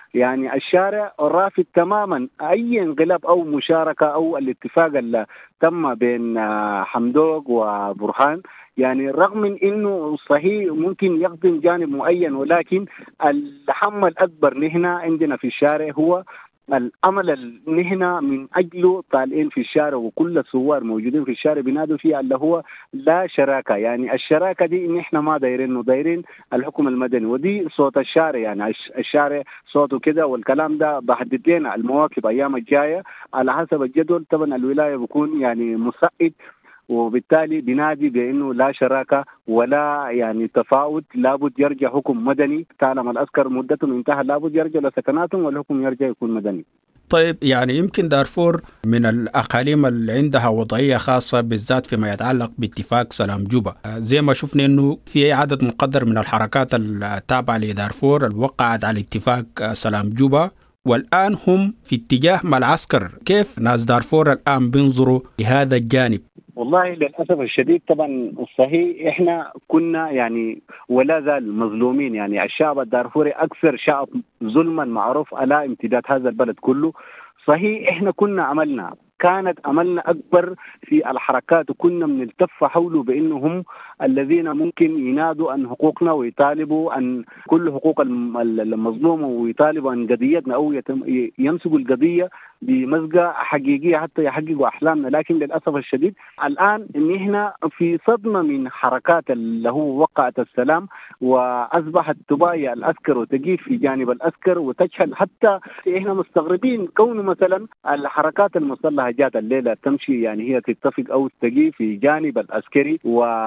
يعني الشارع رافض تماما أي انقلاب أو مشاركة أو الاتفاق اللي تم بين حمدوق وبرهان. يعني رغم من إنه صحيح ممكن يخدم جانب معين، ولكن الهم الأكبر نحن عندنا في الشارع هو الأمل اللي نحن من أجله طالعين في الشارع، وكل الثوار موجودين في الشارع بينادوا فيها اللي هو لا شراكة. يعني الشراكة دي نحن ما دايرين، دايرين الحكم المدني، ودي صوت الشارع. يعني الشارع صوته كده، والكلام ده بحدد لنا المواقف أيام الجاية على حسب الجدول. طبعا الولاية بيكون يعني مساعد، وبالتالي بنادي بأنه لا شراكة ولا يعني تفاوض، لابد يرجع حكم مدني. تعلم العسكر مدتهم انتهى، لابد يرجع لسكناتهم والحكم يرجع يكون مدني. طيب يعني يمكن دارفور من الأقاليم اللي عندها وضعية خاصة بالذات فيما يتعلق باتفاق سلام جوبا، زي ما شفنا أنه في عدد مقدر من الحركات التابعة لدارفور الوقعت على اتفاق سلام جوبا، والآن هم في اتجاه مع العسكر. كيف ناس دارفور الآن بينظروا لهذا الجانب؟ والله للأسف الشديد طبعا الصحيح إحنا كنا يعني ولا زال مظلومين. يعني الشعب الدارفوري أكثر شعب ظلما معروف على امتداد هذا البلد كله. صحيح إحنا كنا عملنا كانت أملنا أكبر في الحركات، وكنا بنلتف حوله بأنهم الذين ممكن ينادوا عن حقوقنا ويطالبوا عن كل حقوق المظلوم، ويطالبوا عن قضيتنا أو يمسكوا القضية بمزقة حقيقية حتى يحققوا أحلامنا. لكن للأسف الشديد الآن إن إحنا في صدمة من حركات اللي هو وقعت السلام، وأصبحت تبايع الأسكر وتقيف في جانب الأسكر وتجهل. حتى إحنا مستغربين كونه مثلا الحركات المسلحة جات الليلة تمشي يعني هي تتفق أو تقيف في جانب العسكري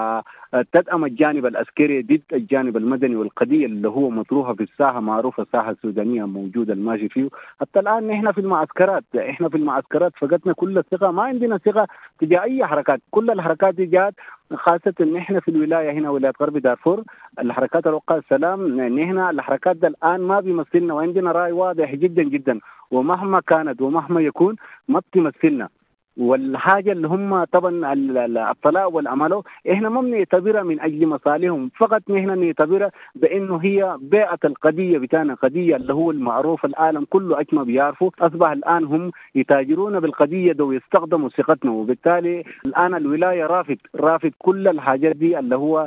وتدعم الجانب العسكري ضد الجانب المدني، والقضية اللي هو مطروحة في الساحة معروفة، الساحة السودانية موجودة الماشي فيه. حتى الآن إحنا في المعسكرات إحنا في المعسكرات فقدنا كل الثقة، ما عندنا ثقة تجاه أي حركات. كل الحركات دي جات خاصة إن إحنا في الولاية هنا ولاية غرب دارفور الحركات الوقع السلام، إن إحنا الحركات ده الآن ما بيمثلنا، وعندنا رأي واضح جدا جدا، ومهما كانت ومهما يكون ما بتمثلنا. والحاجة اللي هم طبعا الطلاء والعمله إحنا ما بنعتبرها من أجل مصالحهم فقط، نحن نعتبرها بأنه هي بيعة القضية بتاعنا، قضية اللي هو المعروف العالم كله أجمع بيعرفوا. أصبح الآن هم يتاجرون بالقضية ده ويستخدموا ثقتنا، وبالتالي الآن الولاية رافض رافض كل الحاجات دي اللي هو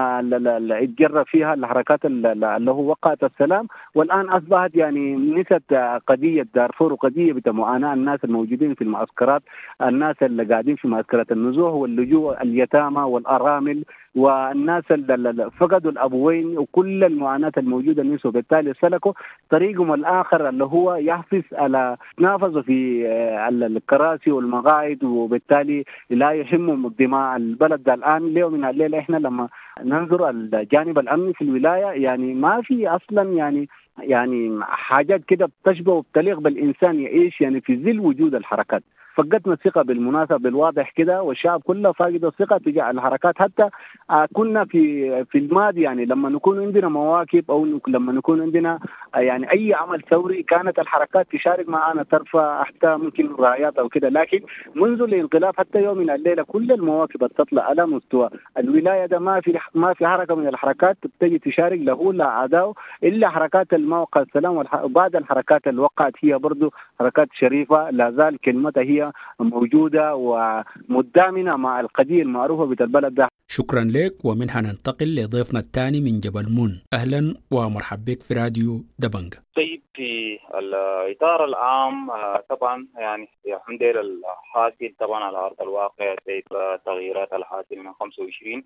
اتجرى فيها الحركات اللي هو وقعت السلام. والآن أصبحت يعني نست قضية دارفور وقضية بتاع معاناة الناس الموجودين في المعسكرات، الناس اللي قاعدين في معسكرات النزوح واللجوء، اليتامى والأرامل والناس اللي فقدوا الأبوين، وكل المعاناة الموجودة الناس، وبالتالي سلكوا طريقهم الآخر اللي هو يحفز على نافذوا في الكراسي والمقاعد، وبالتالي لا يهمهم دماء البلد. الآن اليوم من الليلة إحنا لما ننظر الجانب الأمني في الولاية يعني ما في أصلا يعني يعني حاجات كده بتشبه وبتليق بالإنسان يعيش يعني في ظل وجود الحركات. فقدنا الثقة بالمناسبة بالواضح كده، والشعب كله فاقد الثقة تجاه الحركات. حتى آه كنا في في الماضي يعني لما نكون عندنا مواكب أو لما نكون عندنا آه يعني أي عمل ثوري كانت الحركات تشارك معنا، ترفع حتى ممكن رايات أو كده. لكن منذ الانقلاب حتى يومنا الليلة كل المواكب تطلع على مستوى الولاية ده ما في ما في حركة من الحركات تجي تشارك له لا أعداء إلا حركات الموقع السلام. وبعد الحركات اللي وقعت هي برضو حركات شريفة لا زال كلمتها هي موجودة ومدامنة مع القضية المعروفة بتاع البلد ده. شكرا لك، ومنها ننتقل لضيفنا الثاني من جبل مون. أهلا ومرحب بك في راديو دبنجة. طيب في الإطار العام طبعا يعني الحمد لله الحاصل طبعا على أرض الواقع زي التغييرات الحاصلة من خمسة وعشرين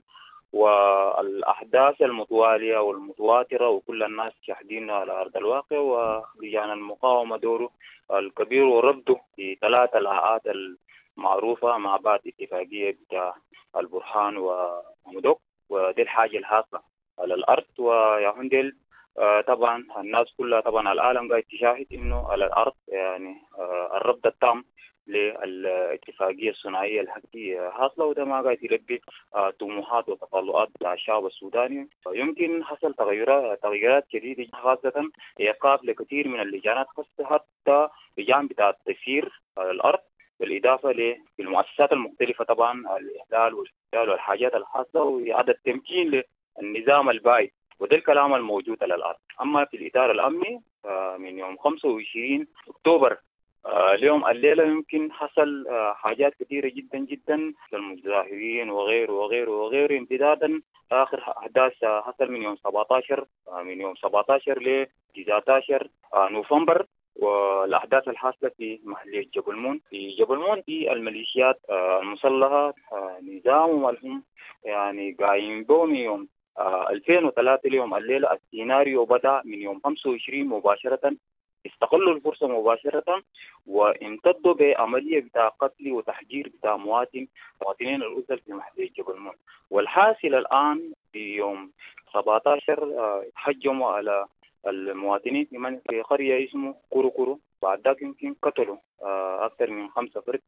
والأحداث المتوالية والمتواترة، وكل الناس شاهدين على أرض الواقع، ولجان المقاومة دوره الكبير ورده في ثلاث الآءات المعروفة مع بعض اتفاقية بتاع البرهان وحمدوك، ودي الحاجة الحاصلة على الأرض. ويهندل طبعا الناس كلها طبعا العالم قاعد تشاهد إنه على الأرض يعني الرد التام للاتفاقية الثنائية الحقيقية حاصلة، وده ما قاعد يلبي طموحات وتطلعات بتاع الشعب السوداني. يمكن حصل تغيرات تغيرات شديدة خاصة إيقاف لكثير من اللجانات، خاصة حتى لجان بتاع التسيير على الأرض، بالإضافة للمؤسسات المختلفة طبعا الإحلال والإحلال والحاجات الخاصة، وإعادة تمكين للنظام البائد وده الكلام الموجود على الأرض. أما في الإطار الأمني من يوم خمسة وعشرين أكتوبر اليوم الليلة يمكن حصل حاجات كثيرة جدا جدا للمتظاهرين وغيره وغيره وغيره، امتدادا آخر أحداث حصل من يوم سبعة عشر من يوم سبعة عشر ل تسعة عشر نوفمبر، والأحداث الحاصلة في محلية جبل مون. في جبل مون في الميليشيات المسلحة نظامهم لهم يعني قايم بهم يوم ألفين وثلاثة اليوم الليلة. السيناريو بدأ من يوم خمسة وعشرين مباشرة، استغلوا الفرصة مباشرة وامتدوا بعملية بتاع قتل وتحجير بتاع مواطن مواطنين الأسر في محلية جبل مون. والحاصل الآن في يوم سبعة عشر حجموا على المواطنين في من في قرية اسمه كورو كورو، بعد ذاك يمكن قتلوا أكثر من خمسة فرد.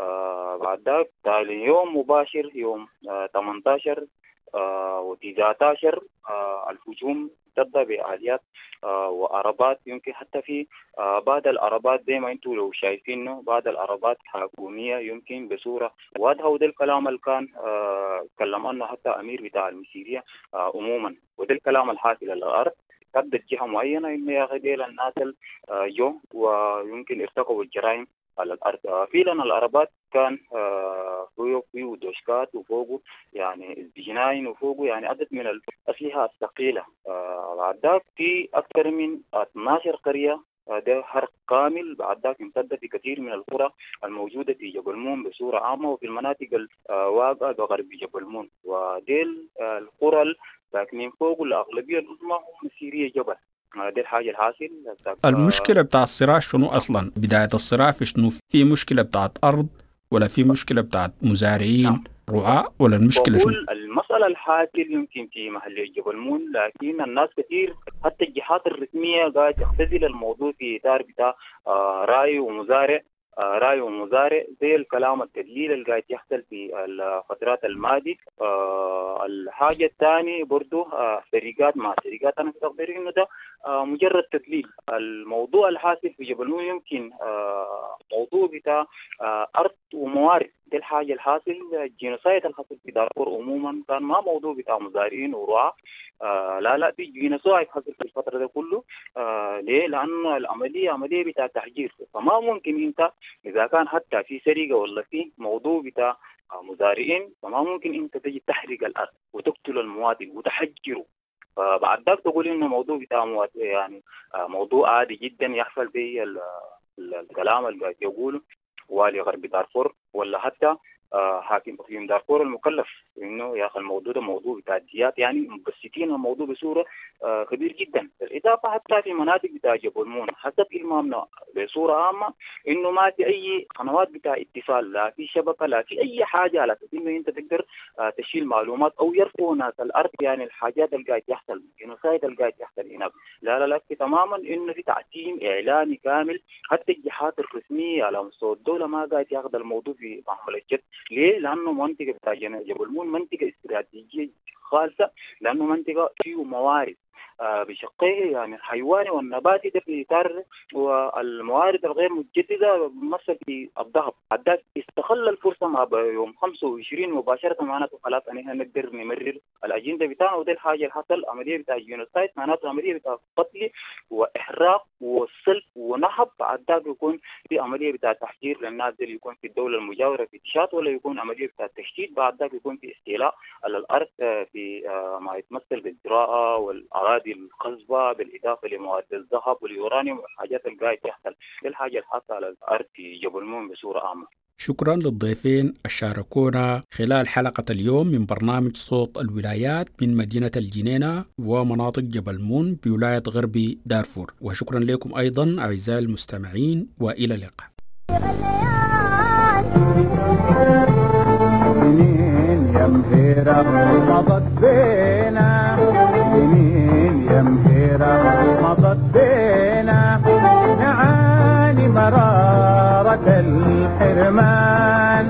بعد ذاك تالي يوم مباشر يوم ثمانية عشر وتسعة عشر الهجوم امتد بآليات وعربات، يمكن حتى في بعض العربات زي ما انتم لو شايفينه بعض العربات حكومية يمكن بصورة واضحة. وده الكلام اللي كان تكلم عنه حتى أمير بتاع المسيرية عموما، وده الكلام الحاصل على الأرض. تبدأ جهة معينة إنه يا أخي ديل الناس جو ويمكن ارتكبوا الجرائم على الأرض. في لنا العربات كان فيه فيه دوشكات وفوقه يعني الجناين وفوقه يعني عدد من الأسلحة الثقيلة. بعد ذاك في أكثر من اثنتي عشرة قرية ده حرق كامل. بعد ذاك امتد في كثير من القرى الموجودة في جبل مون بصورة عامة وفي المناطق الواقعة بغرب جبل مون، وديل القرى ساكنين فوق الأغلبية العظمى هم مسيرية جبل. دي الحاجة الحاصل. المشكلة بتاع الصراع شنو أصلا؟ بداية الصراع في شنو؟ في مشكلة بتاعت أرض ولا في مشكلة بتاعت مزارعين رعاة ولا المشكلة شنو؟ المسألة الحاصل يمكن في محلية جبل مون، لكن الناس كثير حتى الجهات الرسمية قاعدة تختزل الموضوع في إطار بتاع آه راي ومزارع آه راي ومزارع زي الكلام التدليل اللي قاعد يحصل في الفترات الماضية. آه الحاجة الثانية برضو آه شركات مع شركات أنا أعتبر إنه ده آه مجرد تدليل. الموضوع الحاصل في جبل مون يمكن آه موضوع بتاع آه أرض وموارد. دي الحاجة الحاصل. الجينوسايد الحاصل في دارفور عموما كان ما موضوع بتاع مزارعين ورعاة، آه لا لا في جينوسايد حصل في الفترة ده كله. آه ليه؟ لأنه العملية عملية بتاع تحجير، فما ممكن أنت إذا كان حتى في سرقة ولا في موضوع بتاع مزارعين فما ممكن أنت تجي تحرق الأرض وتقتل المواطن وتحجره. فبعد ذلك تقول إنه موضوع بتاع يعني آه موضوع عادي جدا يحصل به الكلام اللي قاعد يقوله والي غرب دارفور ولا حتى آه حاكم اقليم دارفور المكلف انه يا اخي الموضوع ده موضوع بتاع الجيات، يعني مبسطين الموضوع بصوره آه كبير جدا. بالاضافه حتى في مناطق بتاع جبل مون حسب المامنا بصوره عامه انه ما في اي قنوات بتاع اتصال، لا في شبكه لا في اي حاجه على اساس انه انت تقدر آه تشيل معلومات او يرفعوا ناس الارض يعني الحاجات اللي قاعد يحصل الجنوسايد اللي قاعد يحصل هناك. لا لا لا في تماما انه في تعتيم اعلامي كامل، حتى الجهات الرسميه على مستوى الدوله ما قاعد ياخذ الموضوع في محمل الجد. ليه؟ لانه منطقه بتاع جبل مون منطقه استراتيجيه خالصه، لانه منطقه فيه موارد آه بشقيه يعني الحيواني والنباتي ده في اطار والموارد الغير متجدده مثل في الذهب. حتى استغل الفرصه مع يوم خمسة وعشرين مباشره معناته خلاص احنا نقدر نمرر الاجنده بتاعنا. وده الحاجه اللي حصل عمليه بتاع الجينوسايد معناته عمليه بتاع قتل واحراق وصلب ونهب. بعد ذلك يكون في عمليه بتاع تحجير للناس اللي يكون في الدوله المجاوره في تشات، ولا يكون عمليه بتاع تشتيت. بعد ذلك يكون في استيلاء على الارض في ما يتمثل بالزراعه والاراضي القصبة بالإضافة لمواد الذهب واليورانيوم والحاجات اللي قاعد تحصل. دي الحاجة الحاصلة على الأرض في جبل مون بصورة عامة. شكرا للضيفين الشاركونا خلال حلقة اليوم من برنامج صوت الولايات من مدينة الجنينة ومناطق جبل مون بولاية غربي دارفور. وشكرا لكم أيضا أعزائي المستمعين، وإلى اللقاء. يمهيرة مضت بينا سنين يمهيرة مضت بينا نعاني مرارة الحرمان.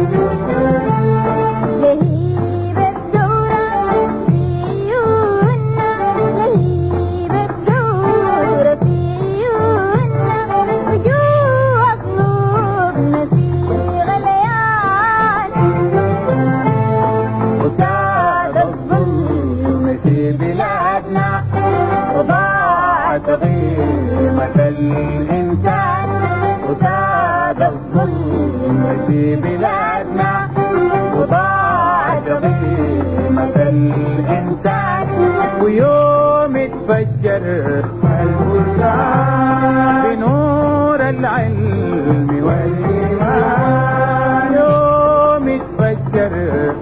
لهيب الدورة في عيوننا لهيب الدورة في عيوننا وجوه قلوبنا في غليان. وساد الظلم في بلادنا قيمة الإنسان وزاد الظلم في بلادنا وضاعت قيمة الإنسان ويوم اتفجر البلدان بنور العلم والإيمان يوم اتفجر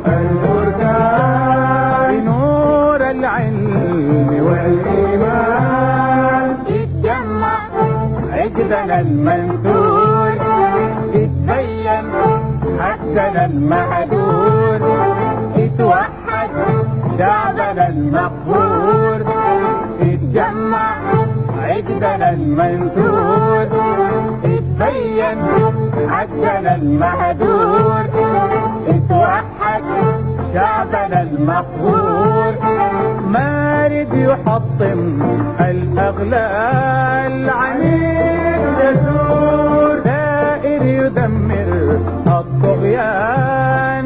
البلدان بنور العلم والإيمان اتجمع عقدنا المنثور اتبين حقنا المهدور اتوحد شعبنا المقهور اتجمع عقدنا المنثور اتبين حقنا المهدور اتوحد شعبنا المقهور مارد يحطم الأغلال عنيد يزور دائر يدمر الطغيان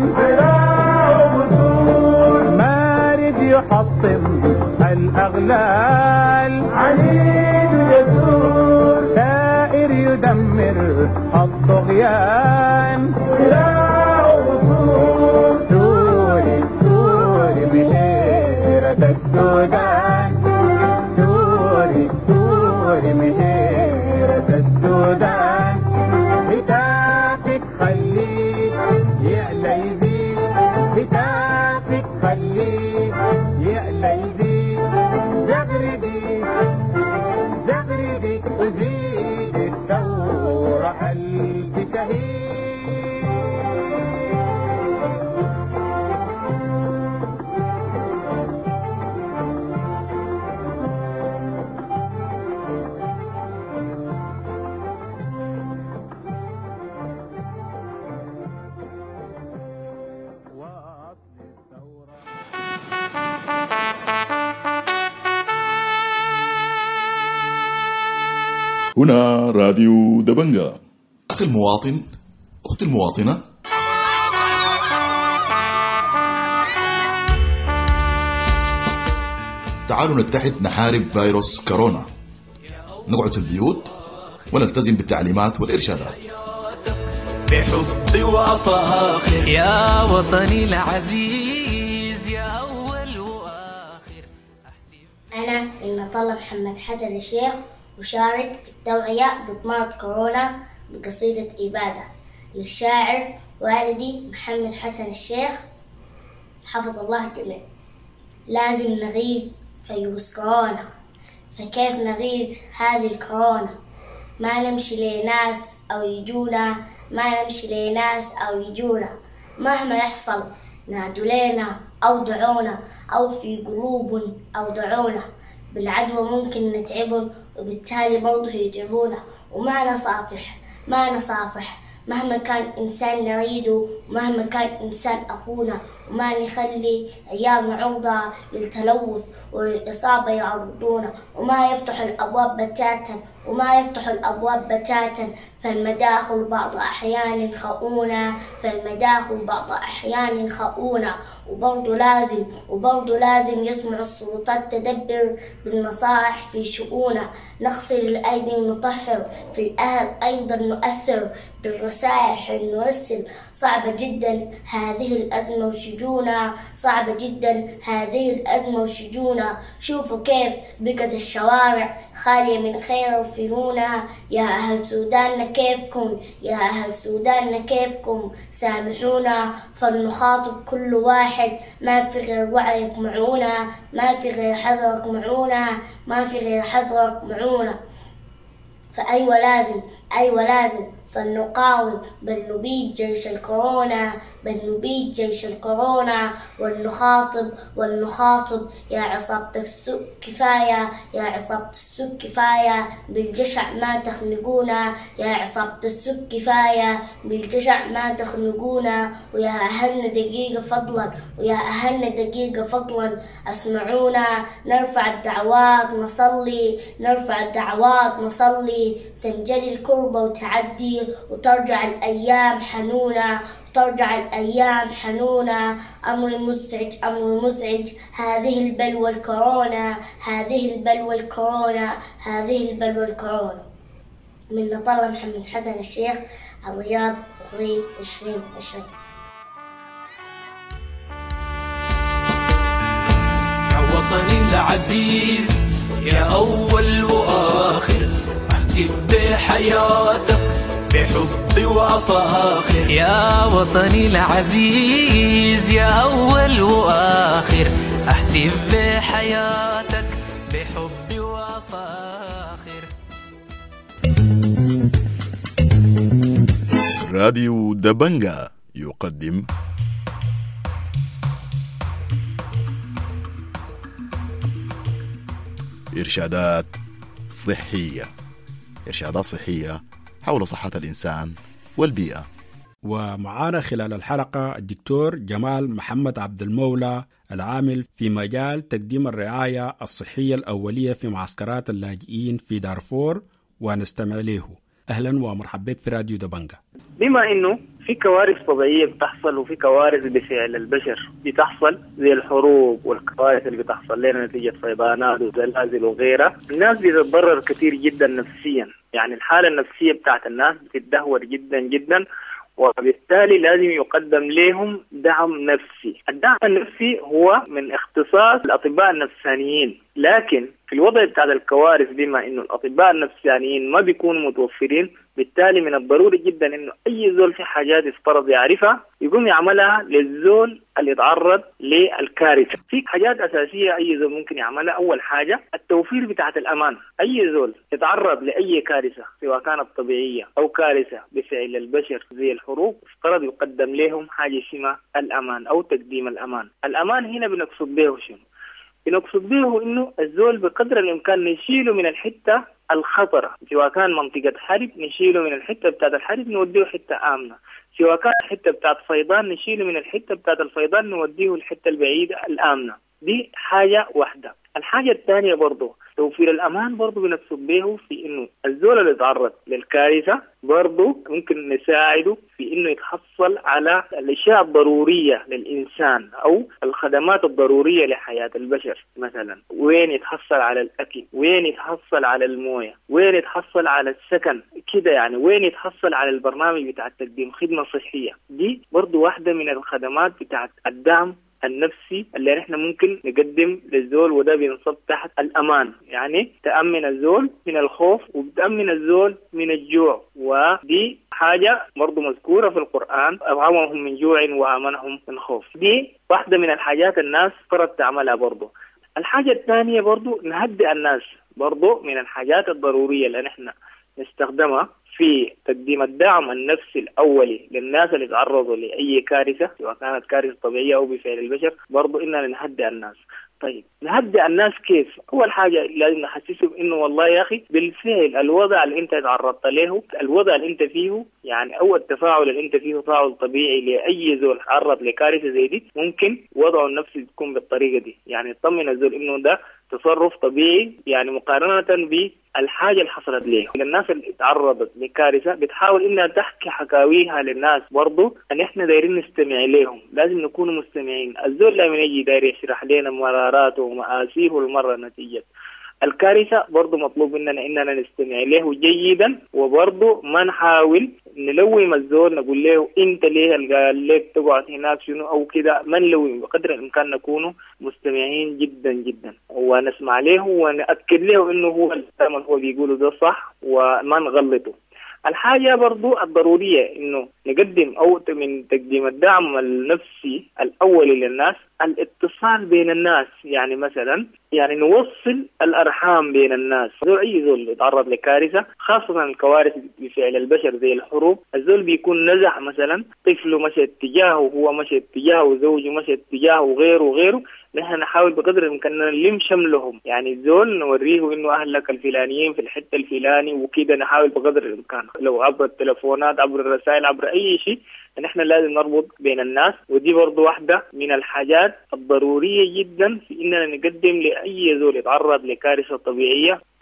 مارد يحطم الأغلال عنيد يزور دائر يدمر الطغيان سوري سوري مهيرة السودان سوري سوري مهيرة السودان هتافك خليك يعلى يزيد هتافك خليك يعلى يزيد زغردي زغردي وزيد الثورة ألف شهيد هنا راديو دبنجا. أخي المواطن، أختي المواطنة، تعالوا نتحد نحارب فيروس كورونا، نقعد في البيوت ونلتزم بالتعليمات والإرشادات. بحبي وأفاخر يا وطني العزيز يا أول وآخر. أنا المطلب محمد حسن الشيخ أشارك في التوعية ضد مرض كورونا بقصيدة إبادة للشاعر والدي محمد حسن الشيخ حفظ الله الجميع. لازم نغيظ فيروس كورونا، فكيف نغيظ هذه الكورونا؟ ما نمشي لناس أو يجونا، ما نمشي لناس أو يجونا، مهما يحصل نادوا لنا أو دعونا، أو في قلوب أو دعونا. بالعدوى ممكن نتعبن وبالتالي برضه يتعبونا، وما نصافح ما نصافح مهما كان إنسان نريده ومهما كان إنسان أخونا، وما نخلي عيالنا عرضة للتلوث وللإصابة يعرضونا، وما يفتح الأبواب بتاتا وما يفتح الأبواب بتاتا فالمداخل بعض أحيان خؤونا فالمداخل بعض أحيان خؤونا. وبرضه لازم وبرضه لازم يسمع السلطات تدبر بالنصائح في شؤونا. نغسل الأيدي ونطهر، في الأهل أيضا نؤثر بالرسائح نرسل. صعبة جدا هذه الأزمة وشجونا، صعبة جدا هذه الأزمة وشجونا. شوفوا كيف بقت الشوارع خالية من خير وفنونا. يا أهل سوداننا كيفكم، يا أهل سوداننا كيفكم؟ سامحونا فلنخاطب كل واحد، ما في غير وعيك معونا، ما في غير حذرك معونا، ما في غير حذرك معونا. فأيوة لازم أيوة لازم فلنقاوم بل نبيد جيش الكورونا، بل نبيد جيش الكورونا. ولنخاطب ولنخاطب يا عصابة السوء كفاية، يا عصابة السوء كفاية بالجشع ما تخنقونا، يا عصابة السوء كفاية بالجشع ما تخنقونا. ويا أهلنا دقيقة فضلا، ويا أهلنا دقيقة فضلا اسمعونا. نرفع الدعوات نصلي، نرفع الدعوات نصلي، تنجلي الكربة وتعدي وترجع الأيام حنونة، ترجع الأيام حنونة، أمر مزعج أمر مزعج، هذه البلوى الكورونا، هذه البلوى الكورونا، هذه البلوى الكورونا. من طلب محمد حسن الشيخ، الرياض، أغنية عشرين عشرين. يا وطني العزيز يا أول وآخر، أحتف بحياتك بحبي وأفاخر. يا وطني العزيز يا أول وآخر، أحتف بحياتك بحبي وأفاخر. راديو دبنجا يقدم إرشادات صحية، إرشادات صحية حول صحة الإنسان والبيئة. ومعانا خلال الحلقة الدكتور جمال محمد عبد المولى، العامل في مجال تقديم الرعاية الصحية الأولية في معسكرات اللاجئين في دارفور، ونستمع له. أهلا ومرحبا بك في راديو دبنجا. بما إنه في كوارث طبيعية بتحصل وفي كوارث بفعل البشر بتحصل زي الحروب والكوارث اللي بتحصل لنا نتيجة فيضانات وزلازل وغيرها، الناس بتتضرر كثير جدا نفسيا، يعني الحالة النفسية بتاعت الناس بتتدهور جدا جدا، وبالتالي لازم يقدم لهم دعم نفسي. الدعم النفسي هو من اختصاص الأطباء النفسانيين، لكن في الوضع بتاع الكوارث بما إنه الأطباء النفسانيين ما بيكونوا متوفرين، بالتالي من الضروري جدا إنه أي زول في حاجات يفترض يعرفها يقوم يعملها للزول اللي يتعرض للكارثة. في حاجات أساسية أي زول ممكن يعملها. أول حاجة التوفير بتاعة الأمان. أي زول يتعرض لأي كارثة سواء كانت طبيعية أو كارثة بفعل البشر زي الحروب، افترض يقدم لهم حاجة اسمها الأمان أو تقديم الأمان. الأمان هنا بنقصد به شنو؟ بنقصد به إنه الزول بقدر الإمكان نشيله من الحتة الخطرة، سواء كان منطقة حرب نشيله من الحتة بتاعة الحرب نوديه حتة آمنة، سواء كان الحتة بتاعة فيضان نشيله من الحتة بتاعة الفيضان نوديه الحتة البعيدة الآمنة. دي حاجة واحدة. الحاجة الثانية برضو توفير الأمان، برضو بنقصد به في إنه الزول اللي يتعرض للكارثة برضو ممكن نساعده في إنه يتحصل على الأشياء الضرورية للإنسان أو الخدمات الضرورية لحياة البشر. مثلا وين يتحصل على الأكل، وين يتحصل على الموية، وين يتحصل على السكن كده، يعني وين يتحصل على البرنامج بتاع تقديم خدمة صحية. دي برضو واحدة من الخدمات بتاع الدعم النفسي اللي نحن ممكن نقدم للزول، وده بينصب تحت الأمان، يعني تأمن الزول من الخوف وبتأمن الزول من الجوع. ودي حاجة برضو مذكورة في القرآن، أطعمهم من جوع وآمنهم من خوف. دي واحدة من الحاجات الناس فرض تعملها. برضو الحاجة الثانية برضو نهدئ الناس، برضو من الحاجات الضرورية اللي نحن نستخدمها في تقديم الدعم النفسي الأولي للناس اللي تعرضوا لأي كارثة سواء كانت كارثة طبيعية أو بفعل البشر، برضو إننا نهدئ الناس. طيب نهدئ الناس كيف؟ أول حاجة لازم نحسسهم إنه والله يا أخي بالفعل الوضع اللي أنت تعرضت له، الوضع اللي أنت فيه، يعني أول تفاعل اللي أنت فيه تفاعل طبيعي لأي زول تعرض لكارثة زي دي، ممكن وضعه النفسي تكون بالطريقة دي، يعني يطمن الزول إنه ده تصرف طبيعي، يعني مقارنة بالحاجة اللي حصلت له. الناس اللي تعرضت لكارثة بتحاول إنها تحكي حكاويها للناس، برضو أن إحنا دايرين نستمع لهم، لازم نكون مستمعين. الزول لما يجي داير يشرح لنا مراراته ومآسيه المرة نتيجة الكارثة، برضو مطلوب مننا إننا نستمع له جيدا، وبرضو ما نحاول نلوم الزول نقول له أنت ليه اللي قال لك تقعد هناك شنو أو كده، ما نلوم. بقدر الإمكان نكون مستمعين جدا جدا ونسمع له ونأكد له إنه هو الكلام هو بيقوله ده صح وما نغلطه. الحاجة برضو الضرورية إنه نقدم أو من تقديم الدعم النفسي الأولي للناس الاتصال بين الناس، يعني مثلا يعني نوصل الأرحام بين الناس. زول أي زول يتعرض لكارثة، خاصة الكوارث بفعل البشر زي الحروب، الزول بيكون نزح مثلا طفله مشى اتجاهه، هو مشى اتجاهه، زوجه مشى اتجاهه، وغيره وغيره. نحن نحاول بقدر الإمكان نلم شملهم، يعني الزول نوريه إنه أهلك الفلانيين في الحتة الفلاني وكده، نحاول بقدر الإمكان لو عبر التلفونات عبر الرسائل عبر أي شيء، نحن لازم نربط بين الناس. ودي برضو واحدة من الحاجات الضرورية جدا في إننا نقدم لأي زول يتعرض لكارثة طبيعية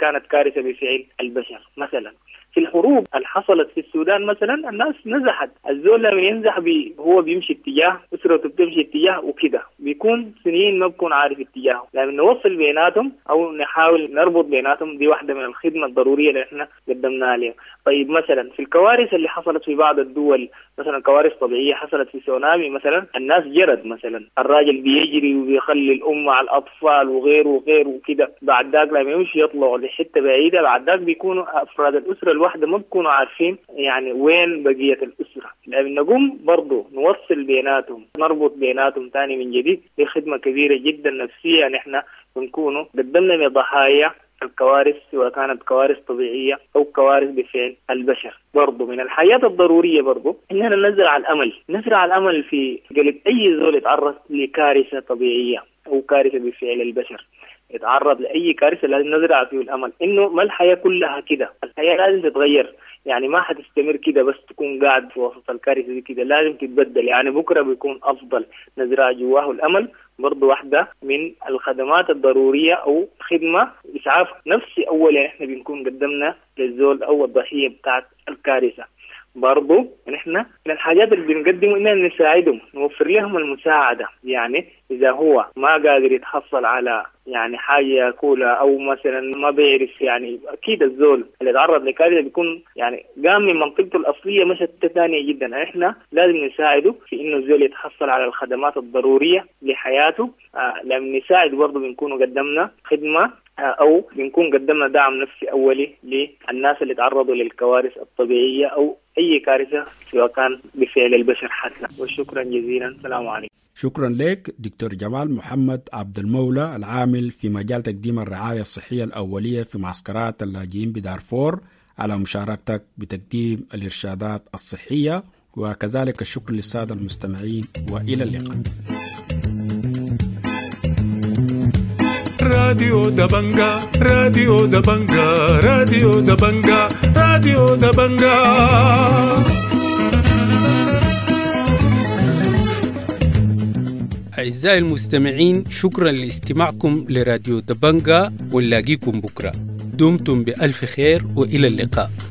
كانت كارثة بفعل البشر. مثلا في الحروب اللي حصلت في السودان مثلا الناس نزحت، الزول لما ينزح بي هو بيمشي اتجاه، أسرته بتمشي اتجاه وكده، بيكون سنين ما بكون عارف اتجاهه، لكن نوصل بيناتهم أو نحاول نربط بيناتهم، دي واحدة من الخدمة الضرورية اللي احنا قدمناها عليها. طيب مثلا في الكوارث اللي حصلت في بعض الدول، مثلا كوارث طبيعية حصلت في سونامي مثلا، الناس جرد مثلا، الراجل بيجري وبيخلي الأم على الأطفال وغيره وغيره وكده، بعد ذاك لما يمشي يطلعوا لحتة بعيدة، بعد ذاك بيكونوا أفراد الأسرة الواحدة ما بيكونوا عارفين يعني وين بقية الأسرة. لكن نقوم برضو نوصل بيناتهم، نربط بيناتهم تاني من جديد، دي خدمة كبيرة جدا نفسية نحن بنكونوا قدمنا لضحايا الكوارث، سواء كانت كوارث طبيعية أو كوارث بفعل البشر. برضو من الحياة الضرورية برضو إننا نزرع الأمل، نزرع الأمل في قلب أي زول يتعرض لكارثة طبيعية أو كارثة بفعل البشر، يتعرض لأي كارثة لازم نزرع فيه الأمل إنه ما الحياة كلها كده، الحياة لازم تتغير، يعني ما حتستمر كده بس تكون قاعد في وسط الكارثة دي كده، لازم تتبدل، يعني بكرة بيكون أفضل، نزرع جواه الأمل. برضو واحدة من الخدمات الضرورية أو خدمة إسعاف نفسي أولا إحنا بنكون قدمنا للزول أو الضحية بتاعت الكارثة. برضو نحن من الحاجات اللي بنقدمه إننا نساعدهم، نوفر لهم المساعدة، يعني إذا هو ما قادر يتحصل على يعني حاجة يأكلها أو مثلا ما بيعرف، يعني أكيد الزول اللي يتعرض لكارثة بيكون يعني قام من منطقته الأصلية مش ثانية جدا، إحنا لازم نساعده في إنه الزول يتحصل على الخدمات الضرورية لحياته. آه لما نساعد برضو بنكونوا قدمنا خدمة أو بنكون قدمنا دعم نفسي أولي للناس اللي تعرضوا للكوارث الطبيعية أو أي كارثة سواء كان بفعل البشر حتى. وشكرا جزيلا، السلام عليكم. شكرا لك دكتور جمال محمد عبد المولى، العامل في مجال تقديم الرعاية الصحية الأولية في معسكرات اللاجئين بدارفور، على مشاركتك بتقديم الإرشادات الصحية، وكذلك الشكر للسادة المستمعين، وإلى اللقاء. راديو دبنجا راديو دبنجا راديو دبنجا راديو دبنجا. أعزائي المستمعين، شكرا لاستماعكم لراديو دبنجا، ونلاقيكم بكرة. دمتم بألف خير وإلى اللقاء.